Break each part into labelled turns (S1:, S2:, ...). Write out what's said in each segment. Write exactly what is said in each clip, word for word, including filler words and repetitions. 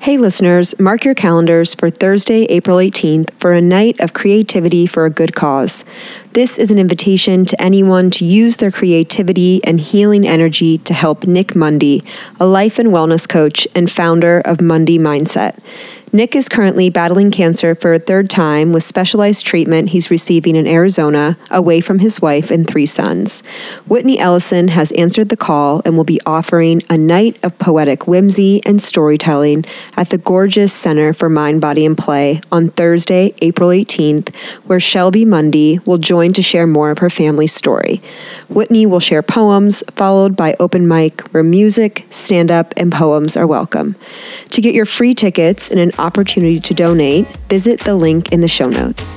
S1: Hey listeners, mark your calendars for Thursday, April eighteenth for a night of creativity for a good cause. This is an invitation to anyone to use their creativity and healing energy to help Nick Mundy, a life and wellness coach and founder of Mundy Mindset. Nick is currently battling cancer for a third time with specialized treatment he's receiving in Arizona, away from his wife and three sons. Whitney Ellison has answered the call and will be offering a night of poetic whimsy and storytelling at the gorgeous Center for Mind, Body, and Play on Thursday, April eighteenth, where Shelby Mundy will join to share more of her family's story. Whitney will share poems, followed by open mic, where music, stand-up, and poems are welcome. To get your free tickets and an opportunity to donate, visit the link in the show notes.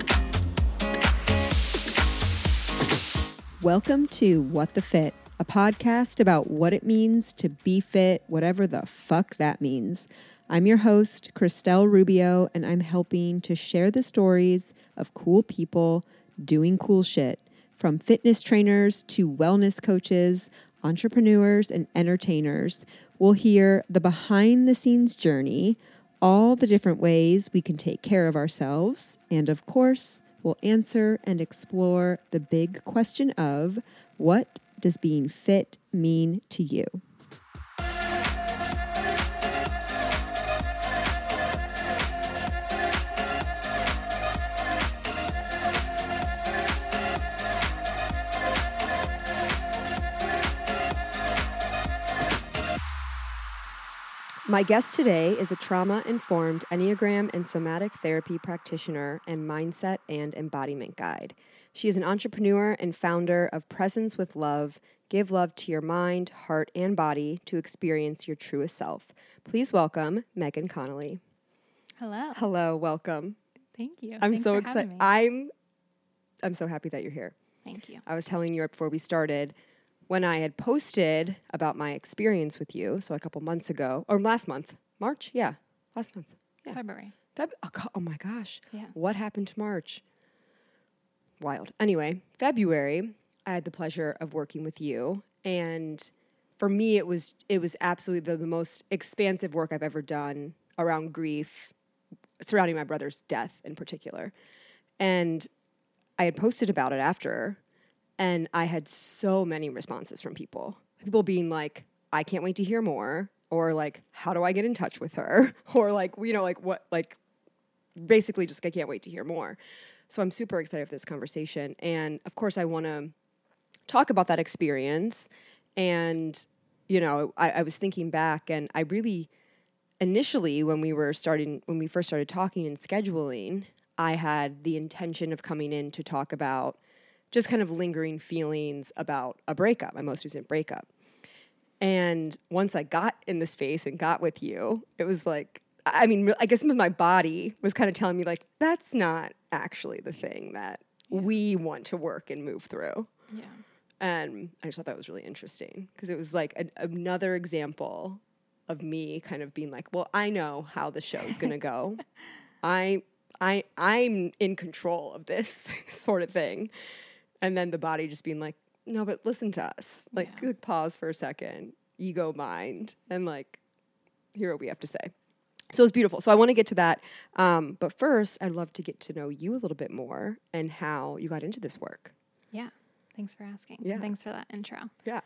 S1: Welcome to What the Fit, a podcast about what it means to be fit, whatever the fuck that means. I'm your host, Christelle Rubio, and I'm helping to share the stories of cool people doing cool shit, from fitness trainers to wellness coaches, entrepreneurs, and entertainers. We'll hear the behind-the-scenes journey, all the different ways we can take care of ourselves, and of course, we'll answer and explore the big question of, what does being fit mean to you? My guest today is a trauma-informed Enneagram and somatic therapy practitioner and mindset and embodiment guide. She is an entrepreneur and founder of Presence with Love. Give love to your mind, heart, and body to experience your truest self. Please welcome Megan Connolly.
S2: Hello.
S1: Hello, welcome.
S2: Thank you.
S1: I'm
S2: Thanks
S1: so
S2: for
S1: excited.
S2: having me.
S1: I'm I'm so happy that you're here.
S2: Thank you.
S1: I was telling you right before we started, when I had posted about my experience with you, so a couple months ago, or last month, March? Yeah, last month. Yeah.
S2: February.
S1: Feb- oh, go- oh my gosh.
S2: Yeah.
S1: What happened to March? Wild. Anyway, February, I had the pleasure of working with you, and for me, it was it was absolutely the, the most expansive work I've ever done around grief, surrounding my brother's death in particular. And I had posted about it after, and I had so many responses from people. People being like, I can't wait to hear more. Or like, how do I get in touch with her? Or like, you know, like what, like basically just, I can't wait to hear more. So I'm super excited for this conversation. And of course I want to talk about that experience. And, you know, I, I was thinking back, and I really, initially when we were starting, when we first started talking and scheduling, I had the intention of coming in to talk about just kind of lingering feelings about a breakup, my most recent breakup. And once I got in the space and got with you, it was like, I mean, I guess my body was kind of telling me like, that's not actually the thing that yeah. we want to work and move through.
S2: Yeah.
S1: And I just thought that was really interesting, because it was like a, another example of me kind of being like, well, I know how the show's going to go. I, I, I'm in control of this sort of thing. And then the body just being like, no, but listen to us. Like,
S2: yeah.
S1: like, pause for a second, ego mind, and like, hear what we have to say. So it's beautiful. So I want to get to that. Um, but first, I'd love to get to know you a little bit more and how you got into this work.
S2: Yeah. Thanks for asking.
S1: Yeah.
S2: Thanks for that intro.
S1: Yeah.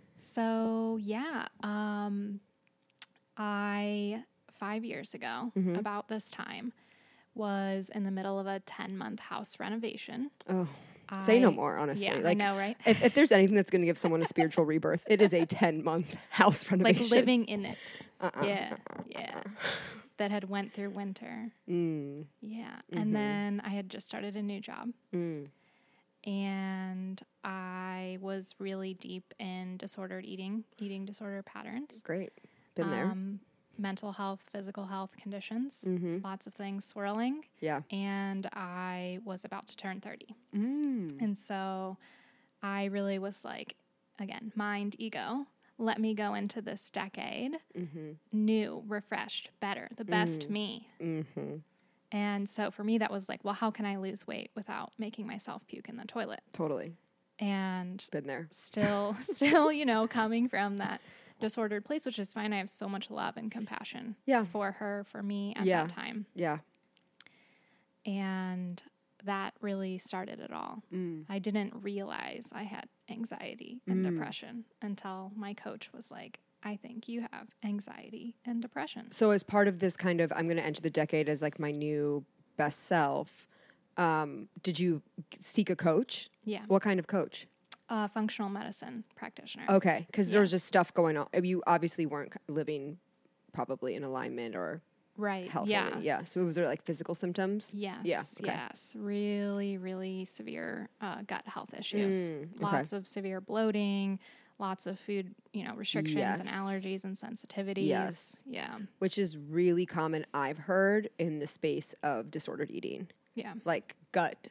S2: So, yeah, um, I, five years ago, mm-hmm. about this time, was in the middle of a ten-month house renovation.
S1: Oh. Say
S2: I,
S1: no more, honestly.
S2: Yeah,
S1: like,
S2: I know, right?
S1: if, if there's anything that's going to give someone a spiritual rebirth, it is a ten-month house renovation.
S2: Like living in it.
S1: Uh-uh,
S2: yeah,
S1: uh-uh,
S2: yeah.
S1: Uh-uh.
S2: That had went through winter.
S1: Mm.
S2: Yeah.
S1: Mm-hmm.
S2: And then I had just started a new job.
S1: Mm.
S2: And I was really deep in disordered eating, eating disorder patterns.
S1: Great. Been
S2: um,
S1: there.
S2: Mental health, physical health conditions,
S1: mm-hmm.
S2: lots of things swirling.
S1: Yeah.
S2: And I was about to turn thirty.
S1: Mm.
S2: And so I really was like, again, mind, ego, let me go into this decade
S1: mm-hmm.
S2: new, refreshed, better, the best
S1: mm-hmm.
S2: me.
S1: Mm-hmm.
S2: And so for me, that was like, well, how can I lose weight without making myself puke in the toilet?
S1: Totally.
S2: And
S1: been there.
S2: Still, still, you know, coming from that disordered place, which is fine. I have so much love and compassion
S1: Yeah.
S2: for her, for me at
S1: Yeah.
S2: that time.
S1: Yeah.
S2: And that really started it all.
S1: Mm.
S2: I didn't realize I had anxiety and
S1: Mm.
S2: depression until my coach was like, I think you have anxiety and depression.
S1: So as part of this kind of, I'm going to enter the decade as like my new best self, um, did you seek a coach?
S2: Yeah.
S1: What kind of coach?
S2: Uh, functional medicine practitioner.
S1: Okay. Because there was
S2: Yes.
S1: just stuff going on. You obviously weren't living probably in alignment or
S2: Right.
S1: healthily.
S2: Yeah.
S1: Yeah. So was there like physical symptoms?
S2: Yes.
S1: Yeah, okay.
S2: Yes. Really, really severe uh, gut health issues.
S1: Mm, okay.
S2: Lots of severe bloating, lots of food, you know, restrictions and
S1: Yes.
S2: allergies and sensitivities.
S1: Yes.
S2: Yeah.
S1: Which is really common, I've heard, in the space of disordered eating.
S2: Yeah.
S1: Like gut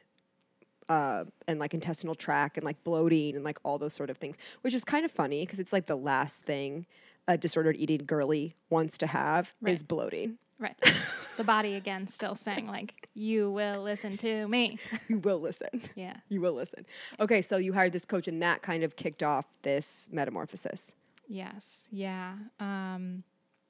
S1: uh, and like intestinal tract and like bloating and like all those sort of things, which is kind of funny because it's like the last thing a disordered eating girly wants to have
S2: Right.
S1: is bloating.
S2: Right. The body again still saying like, you will listen to me.
S1: You will listen.
S2: Yeah.
S1: You will listen. Okay, so you hired this coach and that kind of kicked off this metamorphosis.
S2: Yes. Yeah. Um,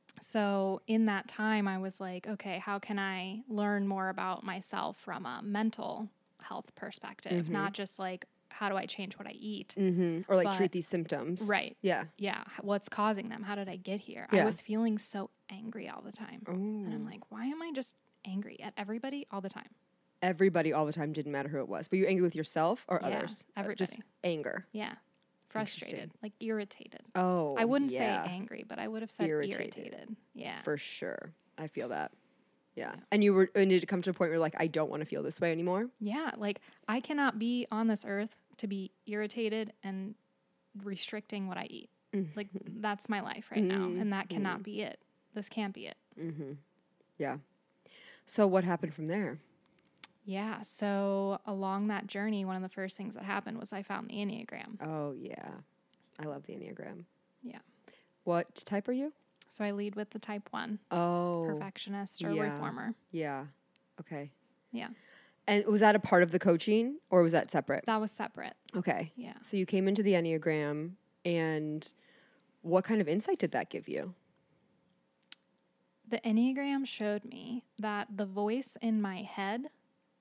S2: so in that time, I was like, okay, how can I learn more about myself from a mental health perspective?
S1: Mm-hmm.
S2: Not just like, how do I change what I eat?
S1: Mm-hmm. Or like
S2: But-
S1: treat these symptoms.
S2: Right.
S1: Yeah.
S2: Yeah. h- What's causing them? How did I get here?
S1: Yeah.
S2: I was feeling so angry all the time.
S1: Oh.
S2: And I'm like, why am I just angry at everybody all the time?
S1: Everybody all the time, didn't matter who it was. But you angry with yourself or
S2: Yeah,
S1: others? Uh, Just
S2: everybody.
S1: anger.
S2: Yeah. Frustrated, like irritated.
S1: Oh,
S2: I wouldn't
S1: yeah.
S2: say angry, but I would have said
S1: Irritated.
S2: irritated. Yeah.
S1: For sure. I feel that. Yeah.
S2: Yeah.
S1: And you were, and did it come to a point where you're like, I don't want to feel this way anymore?
S2: Yeah. Like I cannot be on this earth to be irritated and restricting what I eat.
S1: Mm-hmm.
S2: Like that's my life right now. And that cannot be it. This can't be it.
S1: Mm-hmm. Yeah. So what happened from there?
S2: Yeah. So along that journey, one of the first things that happened was I found the Enneagram.
S1: Oh, yeah. I love the Enneagram.
S2: Yeah.
S1: What type are you?
S2: So I lead with the type one,
S1: Oh.
S2: perfectionist or
S1: yeah.
S2: reformer.
S1: Yeah. Okay.
S2: Yeah.
S1: And was that a part of the coaching or was that separate?
S2: That was separate.
S1: Okay.
S2: Yeah.
S1: So you came into the Enneagram and what kind of insight did that give you?
S2: The Enneagram showed me that the voice in my head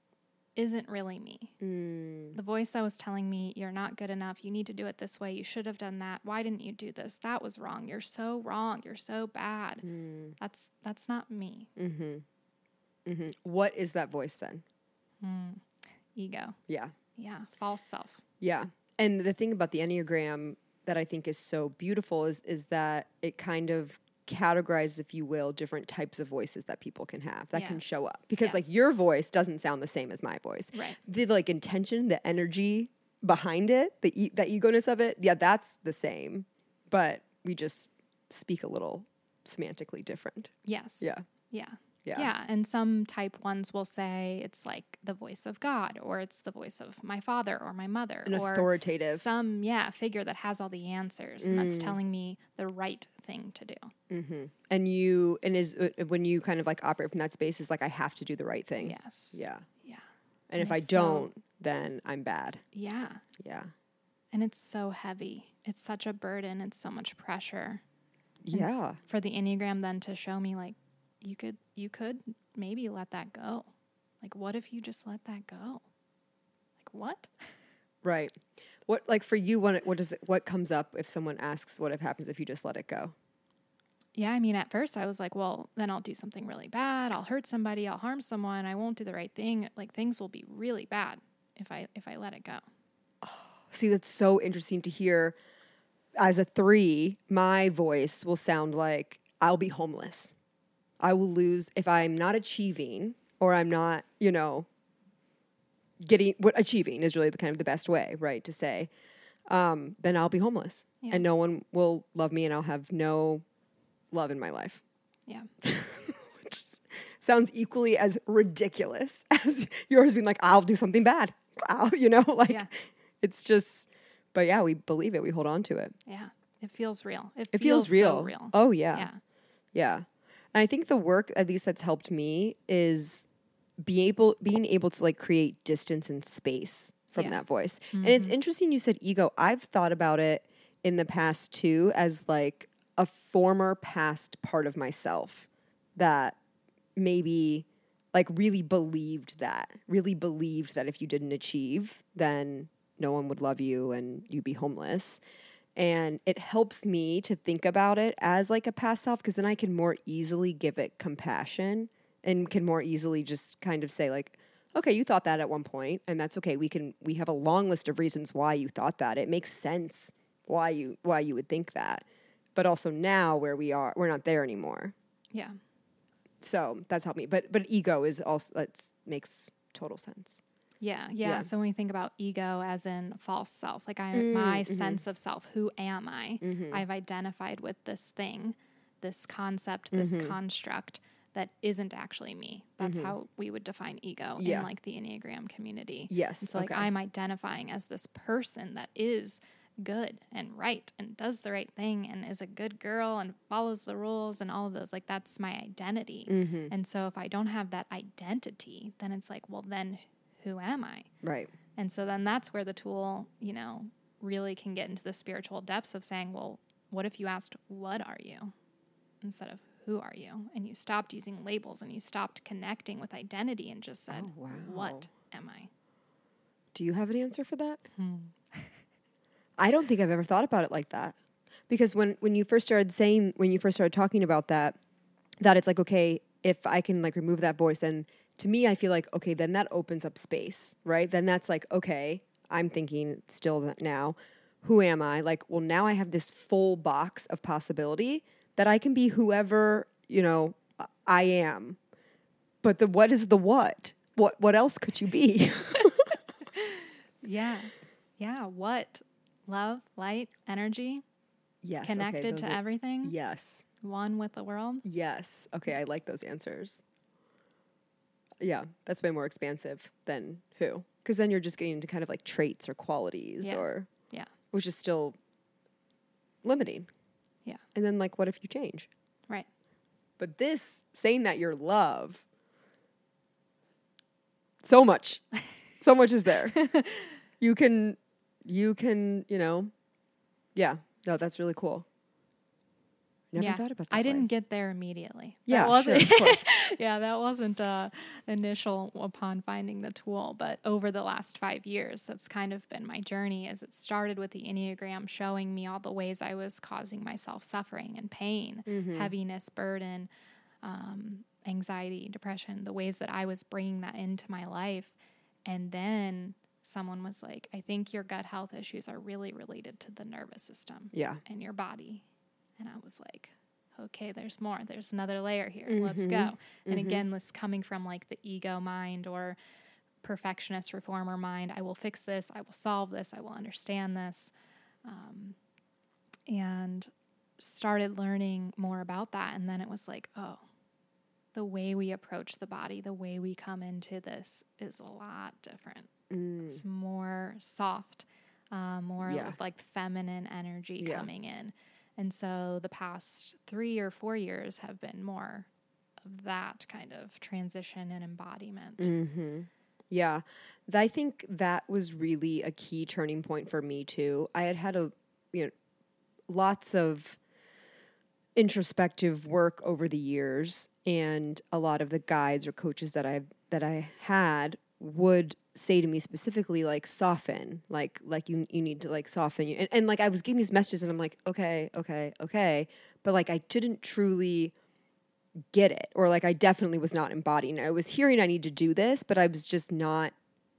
S2: isn't really me.
S1: Mm.
S2: The voice that was telling me, you're not good enough. You need to do it this way. You should have done that. Why didn't you do this? That was wrong. You're so wrong. You're so bad.
S1: Mm.
S2: That's that's not me.
S1: Mm-hmm. Mm-hmm. What is that voice then?
S2: Mm. Ego.
S1: Yeah.
S2: Yeah. False self.
S1: Yeah. And the thing about the Enneagram that I think is so beautiful is is that it kind of categorizes, if you will, different types of voices that people can have that
S2: Yeah.
S1: can show up. Because like
S2: Yes.
S1: your voice doesn't sound the same as my voice.
S2: Right.
S1: The like intention, the energy behind it, the e- the ego-ness of it, yeah, that's the same. But we just speak a little semantically different.
S2: Yes.
S1: Yeah.
S2: Yeah.
S1: Yeah.
S2: Yeah. And some type ones will say it's like the voice of God or it's the voice of my father or my mother
S1: An
S2: or
S1: authoritative.
S2: some, yeah, figure that has all the answers and that's
S1: Mm.
S2: telling me the right thing to do.
S1: Mm-hmm. And you, and is, uh, when you kind of like operate from that space, is like, I have to do the right thing.
S2: Yes.
S1: Yeah.
S2: Yeah.
S1: And
S2: And
S1: if I
S2: it's so-
S1: don't, then I'm bad.
S2: Yeah.
S1: Yeah.
S2: And it's so heavy. It's such a burden. It's so much pressure
S1: Yeah.
S2: for the Enneagram then to show me like, you could, you could maybe let that go. Like, what if you just let that go? Like, what?
S1: Right. What, like for you, what, what does it, what comes up if someone asks what if happens if you just let it go?
S2: Yeah, I mean, at first I was like, well, then I'll do something really bad. I'll hurt somebody. I'll harm someone. I won't do the right thing. Like things will be really bad if I if I let it go.
S1: See, that's so interesting to hear. As a three, my voice will sound like I'll be homeless. I will lose if I'm not achieving or I'm not, you know, getting what achieving is really the kind of the best way, right, to say. Um, then I'll be homeless
S2: Yeah.
S1: and no one will love me and I'll have no love in my life.
S2: Yeah.
S1: Which sounds equally as ridiculous as yours being like, I'll do something bad. I'll, you know, like
S2: Yeah.
S1: it's just, but yeah, we believe it. We hold on to it.
S2: Yeah. It feels real. It,
S1: It feels, real.
S2: so real.
S1: Oh yeah.
S2: Yeah.
S1: Yeah. And I think the work, at least that's helped me, is be able, being able to like create distance and space from
S2: Yeah.
S1: that voice. And it's interesting you said ego. I've thought about it in the past too as like a former past part of myself that maybe like really believed that, really believed that if you didn't achieve, then no one would love you and you'd be homeless. And it helps me to think about it as like a past self, because then I can more easily give it compassion and can more easily just kind of say like, okay, you thought that at one point, and that's okay. We can we have a long list of reasons why you thought that. It makes sense why you why you would think that. But also now where we are, we're not there anymore.
S2: Yeah.
S1: So that's helped me. But but ego is also, that makes total sense.
S2: Yeah, yeah,
S1: Yeah.
S2: So when we think about ego as in false self, like I,
S1: Mm,
S2: my
S1: mhm.
S2: sense of self, who am I?
S1: Mhm.
S2: I've identified with this thing, this concept, this
S1: Mhm.
S2: construct that isn't actually me. That's
S1: Mhm.
S2: how we would define ego
S1: Yeah.
S2: in like the Enneagram community.
S1: Yes.
S2: And so like
S1: okay.
S2: I'm identifying as this person that is good and right and does the right thing and is a good girl and follows the rules and all of those. Like that's my identity.
S1: Mhm.
S2: And so if I don't have that identity, then it's like, well, then who am I?
S1: Right.
S2: And so then that's where the tool, you know, really can get into the spiritual depths of saying, well, what if you asked, what are you? Instead of who are you? And you stopped using labels and you stopped connecting with identity and just said,
S1: Oh, wow.
S2: what am I?
S1: Do you have an answer for that?
S2: Hmm.
S1: I don't think I've ever thought about it like that. Because when, when you first started saying, when you first started talking about that, that it's like, okay, if I can like remove that voice, then to me, I feel like, okay, then that opens up space, right? Then that's like, okay, I'm thinking still that now, who am I? Like, well, now I have this full box of possibility that I can be whoever, you know, I am. But the what is the what? What what else could you be?
S2: Yeah. Yeah. What? Love, light, energy,
S1: Yes.
S2: connected
S1: okay, those
S2: to
S1: are,
S2: everything,
S1: Yes.
S2: one with the world.
S1: Yes. Okay, I like those answers. Yeah, that's way more expansive than who. Because then you're just getting into kind of like traits or qualities
S2: Yeah.
S1: or,
S2: Yeah.
S1: which is still limiting.
S2: Yeah.
S1: And then like, what if you change?
S2: Right.
S1: But this, saying that you're love, so much, so much is there. You can, you can, you know, yeah, no, that's really cool. Never
S2: yeah.
S1: thought about that.
S2: I didn't
S1: way.
S2: get there immediately.
S1: Yeah,
S2: that wasn't,
S1: sure, of course.
S2: yeah, that wasn't uh, initial upon finding the tool, but over the last five years, that's kind of been my journey. As it started with the Enneagram showing me all the ways I was causing myself suffering and pain,
S1: Mhm.
S2: heaviness, burden, um, anxiety, depression, the ways that I was bringing that into my life, and then someone was like, "I think your gut health issues are really related to the nervous system
S1: Yeah.
S2: and your body." And I was like, okay, there's more. There's another layer here.
S1: Mhm.
S2: Let's go. And
S1: Mhm.
S2: again, this coming from like the ego mind or perfectionist reformer mind. I will fix this. I will solve this. I will understand this. Um, and started learning more about that. And then it was like, oh, the way we approach the body, the way we come into this is a lot different.
S1: Mm.
S2: It's more soft, uh, more
S1: Yeah.
S2: of like feminine energy
S1: Yeah.
S2: coming in. And so the past three or four years have been more of that kind of transition and embodiment.
S1: Mm-hmm. Yeah. Th- I think that was really a key turning point for me too. I had had a, you know, lots of introspective work over the years, and a lot of the guides or coaches that I that I had would say to me specifically like soften, like like you you need to like soften, and, and like I was getting these messages and I'm like, okay, okay, okay, but like I didn't truly get it, or like I definitely was not embodying it. I was hearing I need to do this, but I was just not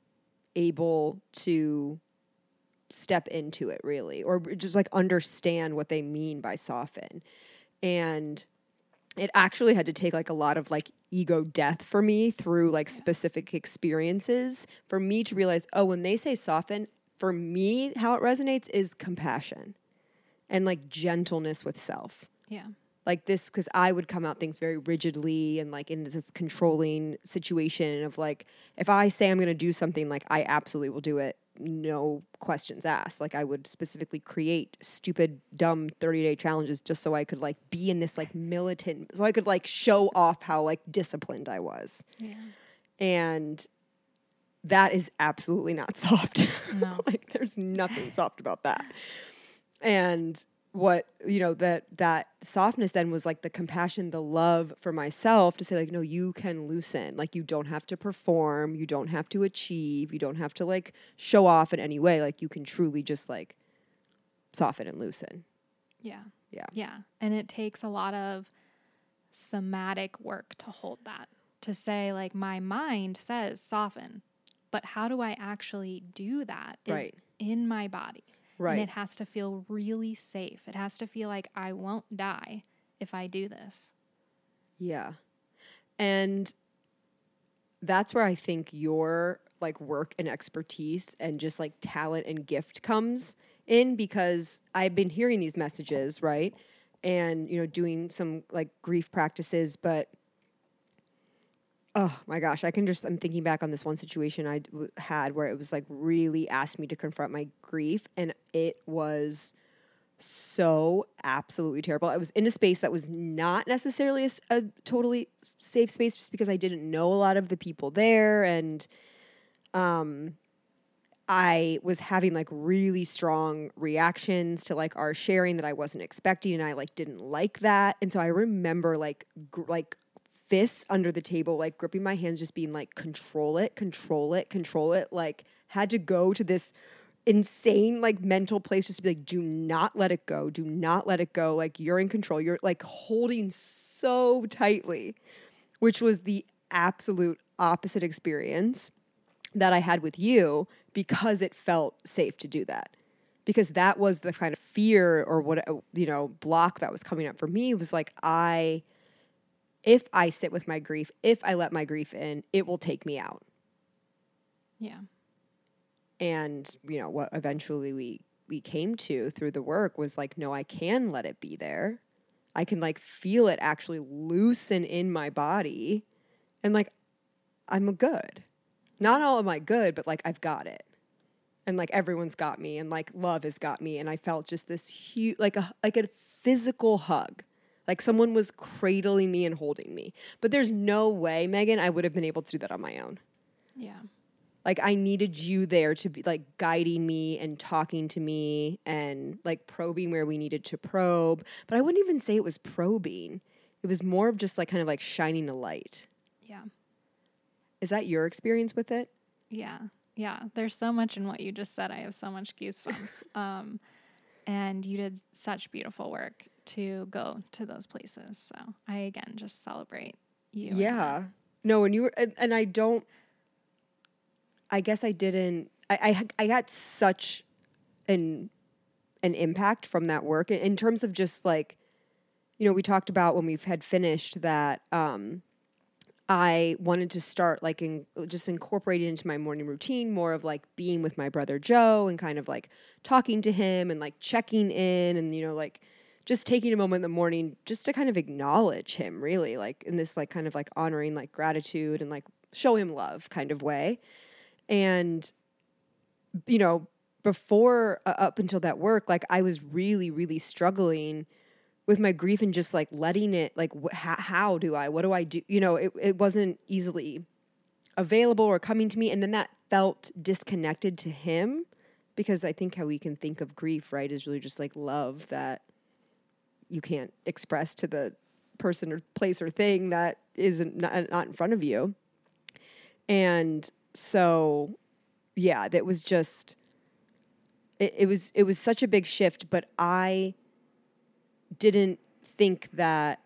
S1: able to step into it really, or just like understand what they mean by soften. And it actually had to take like a lot of like ego death for me through like specific experiences for me to realize, oh, when they say soften, for me, how it resonates is compassion and like gentleness with self.
S2: Yeah.
S1: Like this, because I would come out things very rigidly and like in this controlling situation of like, if I say I'm going to do something, like I absolutely will do it. No questions asked. Like I would specifically create stupid, dumb thirty day challenges just so I could like be in this like militant, so I could like show off how like disciplined I was.
S2: Yeah.
S1: And that is absolutely not soft.
S2: No.
S1: Like there's nothing soft about that. And what, you know, that that softness then was like the compassion, the love for myself to say like, no, you can loosen. Like, you don't have to perform, you don't have to achieve, you don't have to like show off in any way. Like, you can truly just like soften and loosen.
S2: Yeah.
S1: Yeah.
S2: Yeah. And it takes a lot of somatic work to hold that, to say like, my mind says soften, but how do I actually do that is
S1: Right.
S2: in my body.
S1: Right.
S2: And it has to feel really safe. It has to feel like I won't die if I do this.
S1: Yeah. And that's where I think your like work and expertise and just like talent and gift comes in, because I've been hearing these messages, right? And, you know, doing some like grief practices, but oh my gosh, I can just, I'm thinking back on this one situation I d- w- had where it was like really asked me to confront my grief, and it was so absolutely terrible. I was in a space that was not necessarily a, s- a totally safe space, just because I didn't know a lot of the people there, and um I was having like really strong reactions to like our sharing that I wasn't expecting, and I like didn't like that. And so I remember like gr- like fists under the table, like gripping my hands, just being like, control it, control it, control it. Like, had to go to this insane like mental place just to be like, do not let it go, do not let it go. Like, you're in control. You're like holding so tightly, which was the absolute opposite experience that I had with you, because it felt safe to do that. Because that was the kind of fear or what, you know, block that was coming up for me, was like, I, if I sit with my grief, if I let my grief in, it will take me out.
S2: Yeah.
S1: And, you know, what eventually we, we came to through the work was like, no, I can let it be there. I can like feel it actually loosen in my body. And like, I'm good. Not all am I good, but like, I've got it. And like, everyone's got me, and like, love has got me. And I felt just this huge, like a, like a physical hug. Like someone was cradling me and holding me. But there's no way, Megan, I would have been able to do that on my own.
S2: Yeah.
S1: Like, I needed you there to be like guiding me and talking to me and like probing where we needed to probe. But I wouldn't even say it was probing. It was more of just like kind of like shining a light.
S2: Yeah.
S1: Is that your experience with it?
S2: Yeah. Yeah. There's so much in what you just said. I have so much goosebumps. um, and you did such beautiful work to go to those places. So I, again, just celebrate you.
S1: Yeah. No, and you were, and, and I don't, I guess I didn't, I, I, I got such an, an impact from that work in, in terms of just like, you know, we talked about when we've had finished that, um, I wanted to start like in, just incorporating into my morning routine more of like being with my brother Joe and kind of like talking to him and like checking in and, you know, like just taking a moment in the morning just to kind of acknowledge him, really, like in this like kind of like honoring like gratitude and like show him love kind of way. And, you know, before uh, up until that work, like I was really, really struggling with my grief and just like letting it, like, wh- how, how do I, what do I do? You know, it, it wasn't easily available or coming to me. And then that felt disconnected to him, because I think how we can think of grief, right, is really just like love that you can't express to the person or place or thing that isn't not, not in front of you. And so, yeah, that was just, it, it was, it was such a big shift, but I didn't think that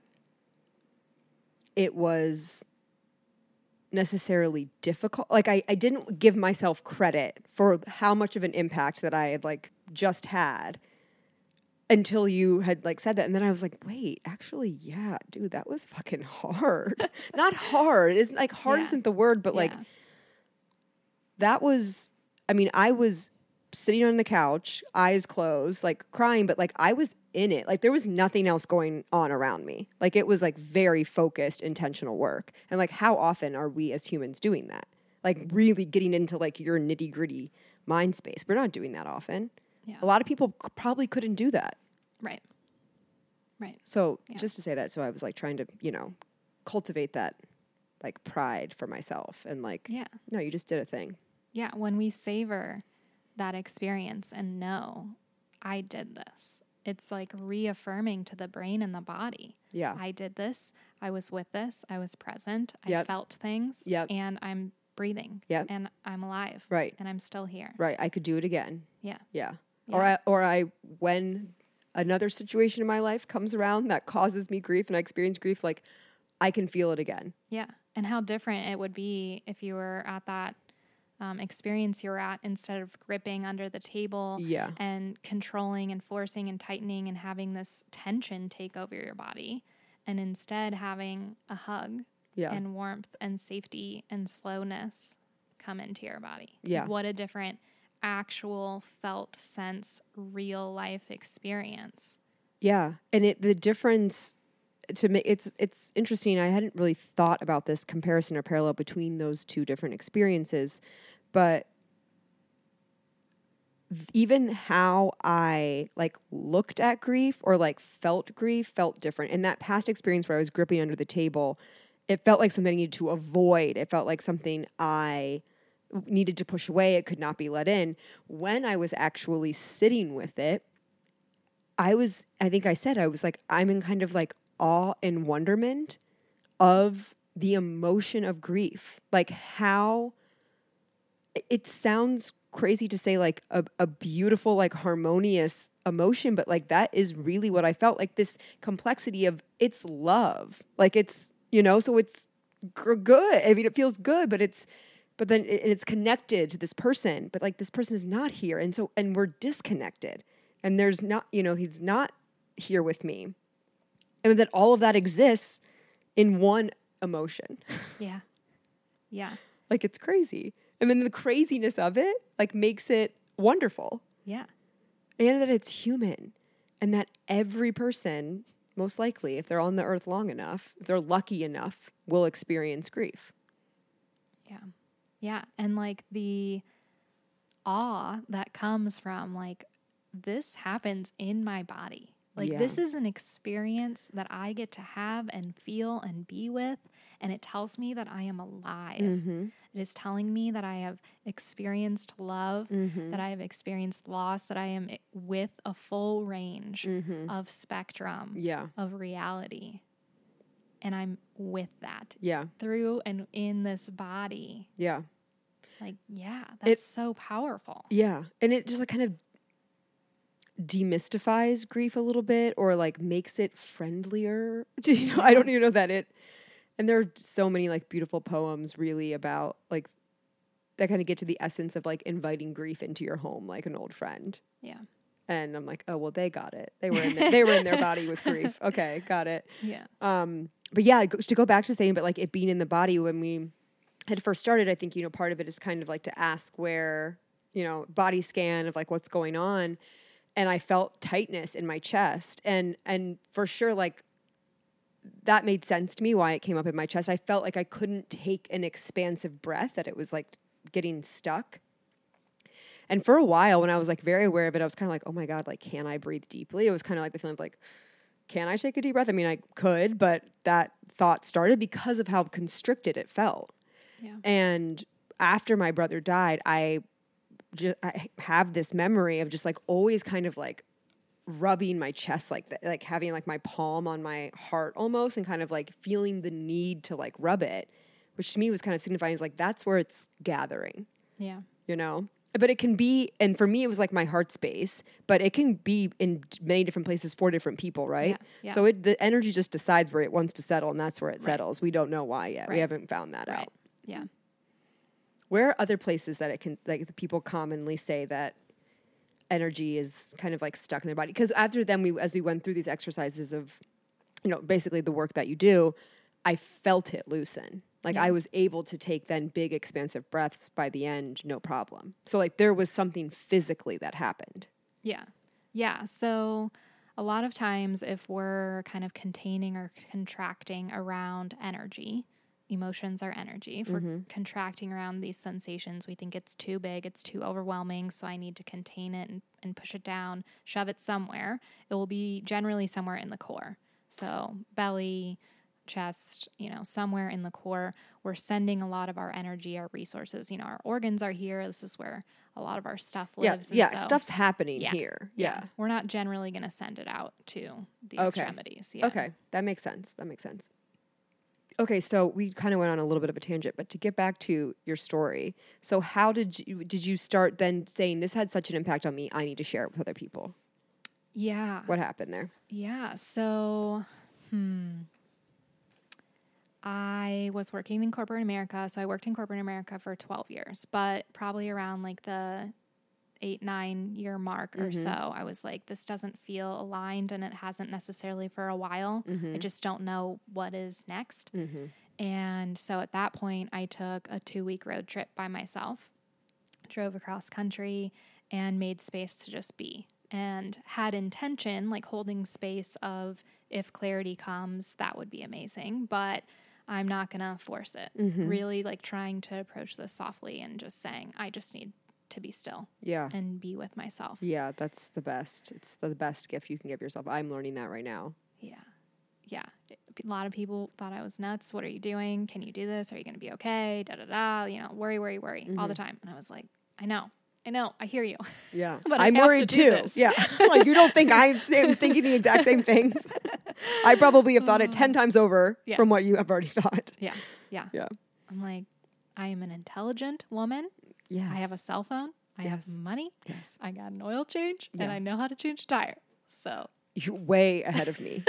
S1: it was necessarily difficult. Like I, I didn't give myself credit for how much of an impact that I had like just had until you had like said that. And then I was like, wait, actually, yeah, dude, that was fucking hard. Not hard. It's like hard
S2: Yeah.
S1: isn't the word, but like
S2: Yeah.
S1: that was, I mean, I was sitting on the couch, eyes closed, like crying, but like I was in it. Like there was nothing else going on around me. Like it was like very focused, intentional work. And like how often are we as humans doing that? Like really getting into like your nitty gritty mind space. We're not doing that often.
S2: Yeah.
S1: A lot of people c- probably couldn't do that.
S2: Right. Right.
S1: So
S2: Yeah.
S1: just to say that, so I was like trying to, you know, cultivate that like pride for myself and like,
S2: Yeah.
S1: no, you just did a thing.
S2: Yeah. When we savor that experience and know I did this, it's like reaffirming to the brain and the body.
S1: Yeah.
S2: I did this. I was with this. I was present. I
S1: Yep.
S2: felt things.
S1: Yep.
S2: And I'm breathing.
S1: Yep.
S2: And I'm alive.
S1: Right.
S2: And I'm still here.
S1: Right. I could do it again.
S2: Yeah.
S1: Yeah.
S2: Yeah.
S1: Or I, or I, when another situation in my life comes around that causes me grief and I experience grief, like I can feel it again.
S2: Yeah. And how different it would be if you were at that um, experience you were at, instead of gripping under the table
S1: Yeah.
S2: and controlling and forcing and tightening and having this tension take over your body, and instead having a hug
S1: Yeah.
S2: and warmth and safety and slowness come into your body.
S1: Yeah.
S2: What a different actual felt sense, real life experience.
S1: Yeah. And it, the difference to me, it's, it's interesting. I hadn't really thought about this comparison or parallel between those two different experiences, but even how I like looked at grief or like felt grief felt different. In that past experience where I was gripping under the table, it felt like something I needed to avoid. It felt like something I needed to push away. It could not be let in. When I was actually sitting with it, I was, I think I said, I was like, I'm in kind of like awe and wonderment of the emotion of grief. Like how it sounds crazy to say like a, a beautiful, like harmonious emotion, but like that is really what I felt, like this complexity of it's love. Like it's, you know, so it's g- good. I mean, it feels good, but it's, but then it, it's connected to this person, but like this person is not here. And so, and we're disconnected and there's not, you know, he's not here with me. And that all of that exists in one emotion.
S2: Yeah. Yeah.
S1: Like it's crazy. And then the craziness of it like makes it wonderful.
S2: Yeah.
S1: And that it's human. And that every person, most likely, if they're on the earth long enough, if they're lucky enough, will experience grief.
S2: Yeah. Yeah. And like the awe that comes from like, this happens in my body. Like
S1: Yeah.
S2: this is an experience that I get to have and feel and be with. And it tells me that I am alive.
S1: Mm-hmm.
S2: It is telling me that I have experienced love,
S1: Mm-hmm.
S2: that I have experienced loss, that I am with a full range
S1: Mm-hmm.
S2: of spectrum
S1: Yeah.
S2: of reality. And I'm with that
S1: Yeah.
S2: through and in this body.
S1: Yeah.
S2: Like, yeah, that's
S1: It-
S2: so powerful.
S1: Yeah. And it just like kind of demystifies grief a little bit or like makes it friendlier. You know, I don't even know that it, and there are so many like beautiful poems really about like that kind of get to the essence of like inviting grief into your home like an old friend.
S2: Yeah.
S1: And I'm like, oh, well, they got it. They were in the, they were in their body with grief. Okay, got it.
S2: Yeah.
S1: Um, but yeah, go- to go back to saying, but like it being in the body when we had first started, I think, you know, part of it is kind of like to ask where, you know, body scan of like what's going on. And I felt tightness in my chest. And, and for sure, like that made sense to me why it came up in my chest. I felt like I couldn't take an expansive breath, that it was like getting stuck. And for a while, when I was like very aware of it, I was kind of like, oh my God, like, can I breathe deeply? It was kind of like the feeling of like, can I take a deep breath? I mean, I could, but that thought started because of how constricted it felt.
S2: Yeah.
S1: And after my brother died, I just I have this memory of just like always kind of like rubbing my chest like that, like having like my palm on my heart almost, and kind of like feeling the need to like rub it, which to me was kind of signifying is like that's where it's gathering,
S2: Yeah.
S1: you know? But it can be, and for me, it was like my heart space, but it can be in many different places for different people, right?
S2: Yeah, yeah.
S1: So it, the energy just decides where it wants to settle, and that's where it
S2: Right.
S1: settles. We don't know why yet. We
S2: Right.
S1: haven't found that
S2: Right.
S1: out.
S2: Yeah.
S1: Where are other places that it can, like the people commonly say that energy is kind of like stuck in their body? Because after then, we, as we went through these exercises of, you know, basically the work that you do, I felt it loosen. Like
S2: Yeah.
S1: I was able to take then big expansive breaths by the end, no problem. So like there was something physically that happened.
S2: Yeah. Yeah. So a lot of times if we're kind of containing or contracting around energy, emotions are energy. If we're contracting around these sensations, we think it's too big, it's too overwhelming, so I need to contain it and, and push it down, shove it somewhere. It will be generally somewhere in the core. So belly, chest, you know, somewhere in the core, we're sending a lot of our energy, our resources. You know, our organs are here. This is where a lot of our stuff
S1: Yeah,
S2: lives. and
S1: yeah,
S2: so-
S1: stuff's happening
S2: Yeah.
S1: here.
S2: Yeah.
S1: Yeah.
S2: We're not generally going to send it out to the
S1: Okay.
S2: extremities. Yeah.
S1: Okay, that makes sense. That makes sense. Okay, so we kind of went on a little bit of a tangent, but to get back to your story, so how did you did you start then saying this had such an impact on me, I need to share it with other people?
S2: Yeah.
S1: What happened there?
S2: Yeah. So, hmm. I was working in corporate America. So I worked in corporate America for twelve years, but probably around like the eight, nine year mark or so, I was like, this doesn't feel aligned, and it hasn't necessarily for a while. I just don't know what is next. And so at that point, I took a two week road trip by myself, drove across country, and made space to just be. And had intention, like holding space of if clarity comes, that would be amazing. But I'm not going to force it. Really like trying to approach this softly and just saying, I just need to be still
S1: Yeah.
S2: and be with myself.
S1: Yeah, that's the best. It's the best gift you can give yourself. I'm learning that right now.
S2: Yeah. Yeah. A lot of people thought I was nuts. What are you doing? Can you do this? Are you going to be okay? Da, da, da. You know, worry, worry, worry all the time. And I was like, I know. I know. I hear you.
S1: Yeah.
S2: But I
S1: I'm
S2: have
S1: worried
S2: to do
S1: too.
S2: this.
S1: Yeah. Like you don't think I'm sa- thinking the exact same things. I probably have thought it ten times over
S2: Yeah.
S1: from what you have already thought.
S2: Yeah. Yeah.
S1: Yeah.
S2: I'm like, I am an intelligent woman.
S1: Yes.
S2: I have a cell phone. I
S1: Yes.
S2: have money.
S1: Yes.
S2: I got an oil change, and
S1: Yeah.
S2: I know how to change a tire. So,
S1: You're way ahead of me.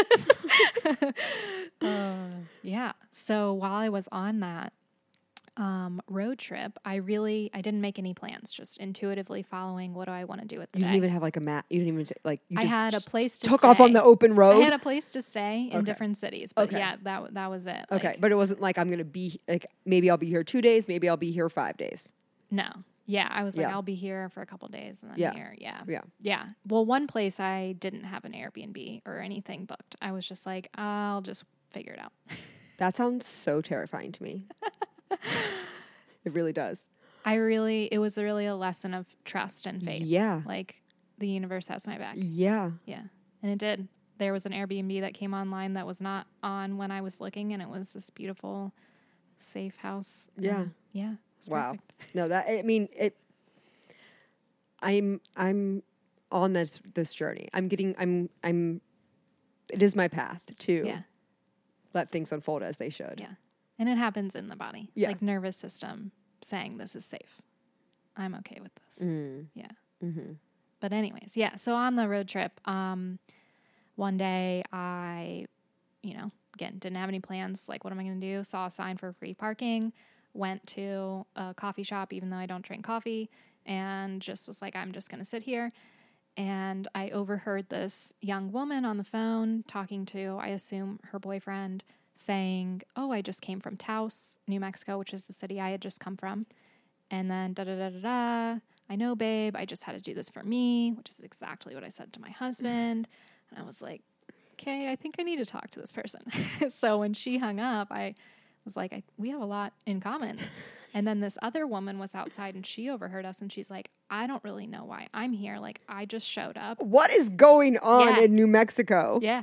S2: uh, yeah. So while I was on that um, road trip, I really I didn't make any plans. Just intuitively following what do I want to do with the
S1: You
S2: day.
S1: didn't even have like a map. You didn't even like. You
S2: I
S1: just
S2: had a place to
S1: took
S2: stay.
S1: off on the open road.
S2: I had a place to stay in
S1: Okay.
S2: different cities, but
S1: Okay.
S2: yeah, that that was it.
S1: Okay,
S2: Like,
S1: but it wasn't like I'm gonna be like maybe I'll be here two days, maybe I'll be here five days.
S2: no. Yeah, I was like,
S1: Yeah.
S2: I'll be here for a couple days and then
S1: Yeah.
S2: here. Yeah.
S1: Yeah.
S2: Yeah. Well, one place I didn't have an Airbnb or anything booked. I was just like, I'll just figure it out.
S1: That sounds so terrifying to me. It really does.
S2: I really, it was really a lesson of trust and faith.
S1: Yeah.
S2: Like the universe has my back.
S1: Yeah.
S2: Yeah. And it did. There was an Airbnb that came online that was not on when I was looking, and it was this beautiful, safe house.
S1: Yeah.
S2: And yeah. It was
S1: Wow.
S2: perfect.
S1: No, that I mean it. I'm I'm on this this journey. I'm getting I'm I'm. It is my path to
S2: Yeah.
S1: let things unfold as they should.
S2: Yeah. And it happens in the body.
S1: Yeah.
S2: Like nervous system saying this is safe. I'm okay with this.
S1: Mm.
S2: Yeah.
S1: Mm-hmm.
S2: But anyways, yeah. So on the road trip, um, one day I, you know, again, didn't have any plans. Like, what am I going to do? Saw a sign for free parking, went to a coffee shop, even though I don't drink coffee, and just was like, I'm just going to sit here. And I overheard this young woman on the phone talking to, I assume, her boyfriend, saying, oh, I just came from Taos, New Mexico, which is the city I had just come from. And then da da da da da. I know, babe, I just had to do this for me, which is exactly what I said to my husband. And I was like, okay, I think I need to talk to this person. So when she hung up, I was like, I, we have a lot in common. And then this other woman was outside and she overheard us and she's like, I don't really know why I'm here. Like, I just showed up.
S1: What is going on
S2: Yeah.
S1: in New Mexico?
S2: Yeah.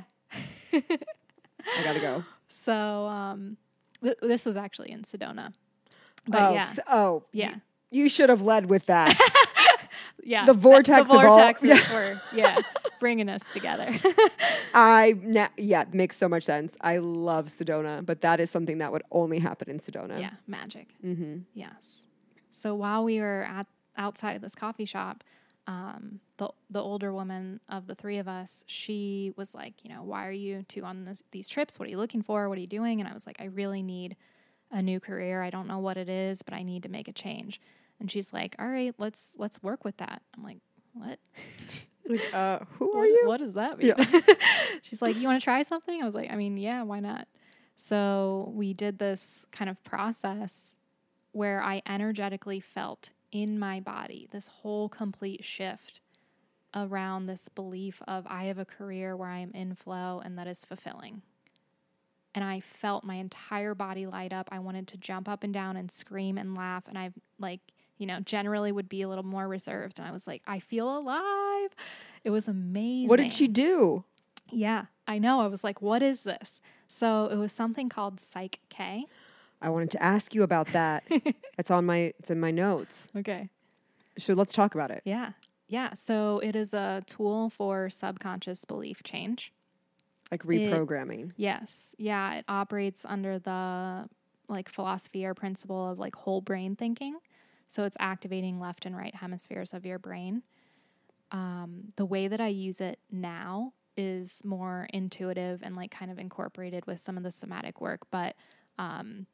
S1: I gotta go.
S2: So um, th- this was actually in Sedona. But
S1: oh,
S2: yeah.
S1: s- oh,
S2: Yeah.
S1: You, you should have led with that.
S2: Yeah.
S1: The vortex
S2: the
S1: of all-
S2: vortexes
S1: yeah.
S2: were, yeah, bringing us together.
S1: I na- yeah, makes so much sense. I love Sedona, but that is something that would only happen in Sedona.
S2: Yeah, magic.
S1: Mm-hmm.
S2: Yes. So while we were at outside of this coffee shop, um, the the older woman of the three of us, she was like, you know, why are you two on this, these trips? What are you looking for? What are you doing? And I was like, I really need a new career. I don't know what it is, but I need to make a change. And she's like, all right, let's let's work with that. I'm like, what?
S1: Like, uh, who are
S2: What,
S1: you?
S2: what does that mean?
S1: Yeah.
S2: She's like, you want to try something? I was like, I mean, yeah, why not? So we did this kind of process where I energetically felt in my body this whole complete shift around this belief of I have a career where I am in flow and that is fulfilling. And I felt my entire body light up. I wanted to jump up and down and scream and laugh. And I've like, you know, generally would be a little more reserved. And I was like, I feel alive. It was amazing.
S1: What did she do?
S2: Yeah, I know. I was like, what is this? So it was something called Psych K.
S1: I wanted to ask you about that. It's on my. It's in my notes.
S2: Okay.
S1: So let's talk about it.
S2: Yeah. Yeah. So it is a tool for subconscious belief change.
S1: Like reprogramming.
S2: It, yes. Yeah. It operates under the like philosophy or principle of like whole brain thinking. So it's activating left and right hemispheres of your brain. Um, the way that I use it now is more intuitive and like kind of incorporated with some of the somatic work. But um,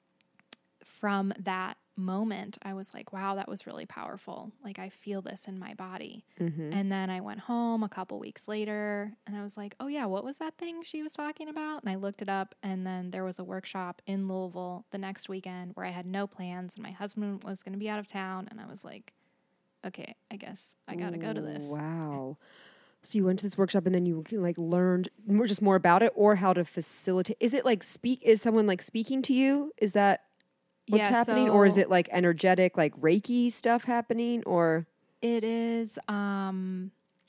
S2: from that moment, I was like, wow, that was really powerful. Like I feel this in my body.
S1: Mm-hmm.
S2: And then I went home a couple weeks later and I was like, oh yeah, what was that thing she was talking about? And I looked it up, and then there was a workshop in Louisville the next weekend where I had no plans and my husband was going to be out of town. And I was like, okay, I guess I got to go to this.
S1: Wow. So you went to this workshop and then you like learned more, just more about it, or how to facilitate. Is it like speak, is someone like speaking to you? Is that what's
S2: Yeah,
S1: happening?
S2: so
S1: Or is it like energetic, like Reiki stuff happening? Or
S2: it is, um,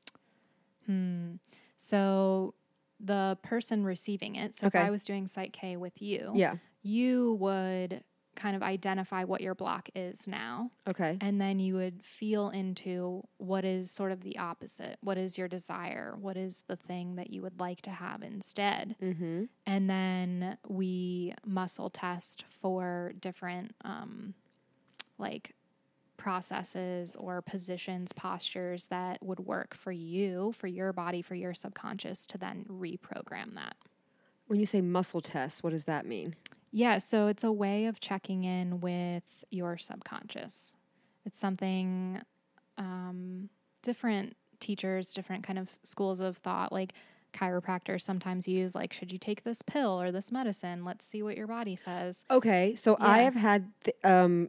S2: hmm. So the person receiving it, so
S1: Okay.
S2: if I was doing Psych K with you,
S1: yeah.
S2: you would kind of identify what your block is now.
S1: Okay.
S2: And then you would feel into what is sort of the opposite. What is your desire? What is the thing that you would like to have instead?
S1: Mm-hmm.
S2: And then we muscle test for different, um, like processes or positions, postures that would work for you, for your body, for your subconscious to then reprogram that.
S1: When you say muscle test, what does that mean?
S2: Yeah, so it's a way of checking in with your subconscious. It's something um, different teachers, different kind of schools of thought, like chiropractors sometimes use, like, should you take this pill or this medicine? Let's see what your body says.
S1: Okay. So I
S2: Yeah.
S1: have had th- um,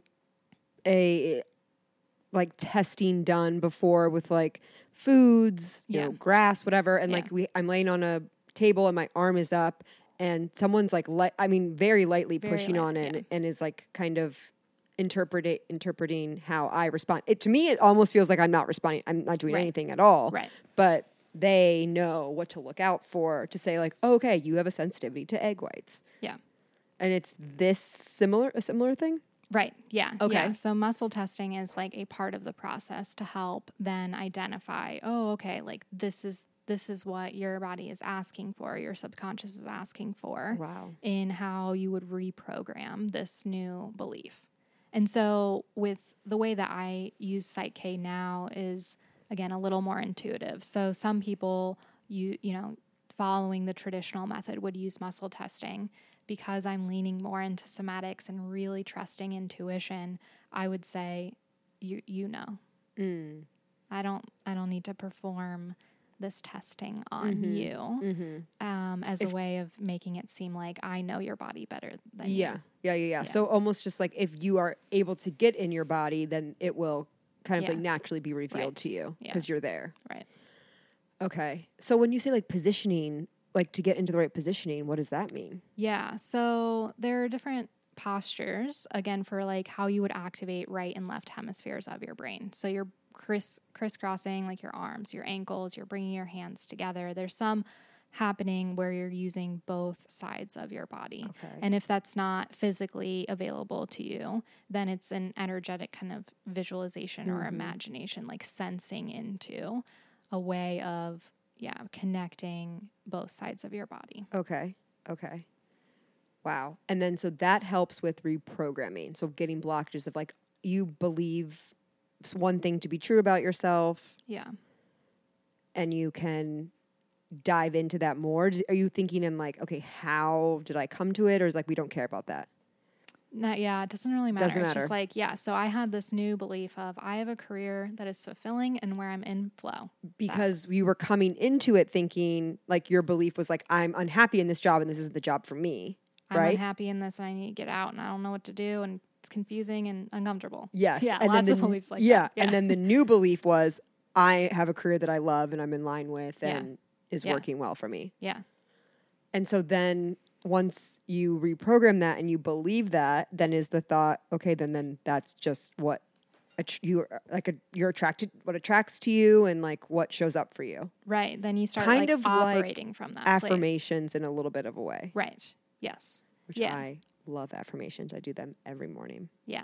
S1: a like testing done before with like foods, you
S2: Yeah.
S1: know, grass, whatever. And
S2: Yeah.
S1: like we, I'm laying on a table and my arm is up and someone's like, li- I mean, very lightly
S2: Very
S1: pushing
S2: light,
S1: on it
S2: yeah.
S1: and is like kind of interpret interpreting how I respond. It to me, it almost feels like I'm not responding. I'm not doing
S2: Right.
S1: anything at all.
S2: Right.
S1: But they know what to look out for to say like, oh, okay, you have a sensitivity to egg whites.
S2: Yeah.
S1: And it's this similar, a similar thing?
S2: Right. Yeah.
S1: Okay.
S2: Yeah. So muscle testing is like a part of the process to help then identify, oh, okay, like this is this is what your body is asking for, your subconscious is asking for
S1: Wow.
S2: in how you would reprogram this new belief. And so with the way that I use Psych K now is again a little more intuitive. So some people you you know following the traditional method would use muscle testing. Because I'm leaning more into somatics and really trusting intuition, I would say, you you know,
S1: Mm.
S2: I don't I don't need to perform this testing on
S1: Mm-hmm.
S2: you
S1: Mm-hmm.
S2: um, as
S1: If-
S2: a way of making it seem like I know your body better than
S1: Yeah.
S2: you.
S1: yeah, yeah, yeah,
S2: Yeah.
S1: So almost just like if you are able to get in your body, then it will kind of
S2: Yeah.
S1: like naturally be revealed
S2: Right.
S1: to you
S2: Yeah.
S1: because you're there.
S2: Right.
S1: Okay. So when you say like positioning, like to get into the right positioning, what does that mean?
S2: Yeah. So there are different postures, again, for like how you would activate right and left hemispheres of your brain. So you're criss crisscrossing like your arms, your ankles, you're bringing your hands together. There's some happening where you're using both sides of your body.
S1: Okay.
S2: And if that's not physically available to you, then it's an energetic kind of visualization or
S1: Mhm.
S2: imagination, like sensing into a way of, yeah, connecting both sides of your body.
S1: Okay. Okay. Wow. And then so that helps with reprogramming. So getting blockages of like you believe s- one thing to be true about yourself
S2: Yeah.
S1: and you can dive into that more. D- Are you thinking in like, okay, how did I come to it? Or is like we don't care about that?
S2: Not, yeah, it doesn't really matter.
S1: Doesn't
S2: It's just
S1: matter.
S2: like, yeah, so I had this new belief of I have a career that is fulfilling and where I'm in flow.
S1: Because you were coming into it thinking like your belief was like, I'm unhappy in this job and this isn't the job for me.
S2: I'm
S1: Right?
S2: unhappy in this and I need to get out and I don't know what to do and it's confusing and uncomfortable.
S1: Yes.
S2: Yeah,
S1: and
S2: lots
S1: then
S2: of
S1: the,
S2: beliefs like
S1: yeah.
S2: that. Yeah.
S1: And then the new belief was I have a career that I love and I'm in line with
S2: Yeah.
S1: and is
S2: Yeah.
S1: working well for me.
S2: Yeah.
S1: And so then once you reprogram that and you believe that, then is the thought, okay, then then that's just what att- you like a, you're attracted, what attracts to you and like what shows up for you.
S2: Right. Then you start
S1: Kind
S2: like
S1: of like
S2: operating from that place.
S1: Affirmations in a little bit of a way,
S2: Right. Yes.
S1: which
S2: Yeah.
S1: I love affirmations. I do them every morning.
S2: Yeah.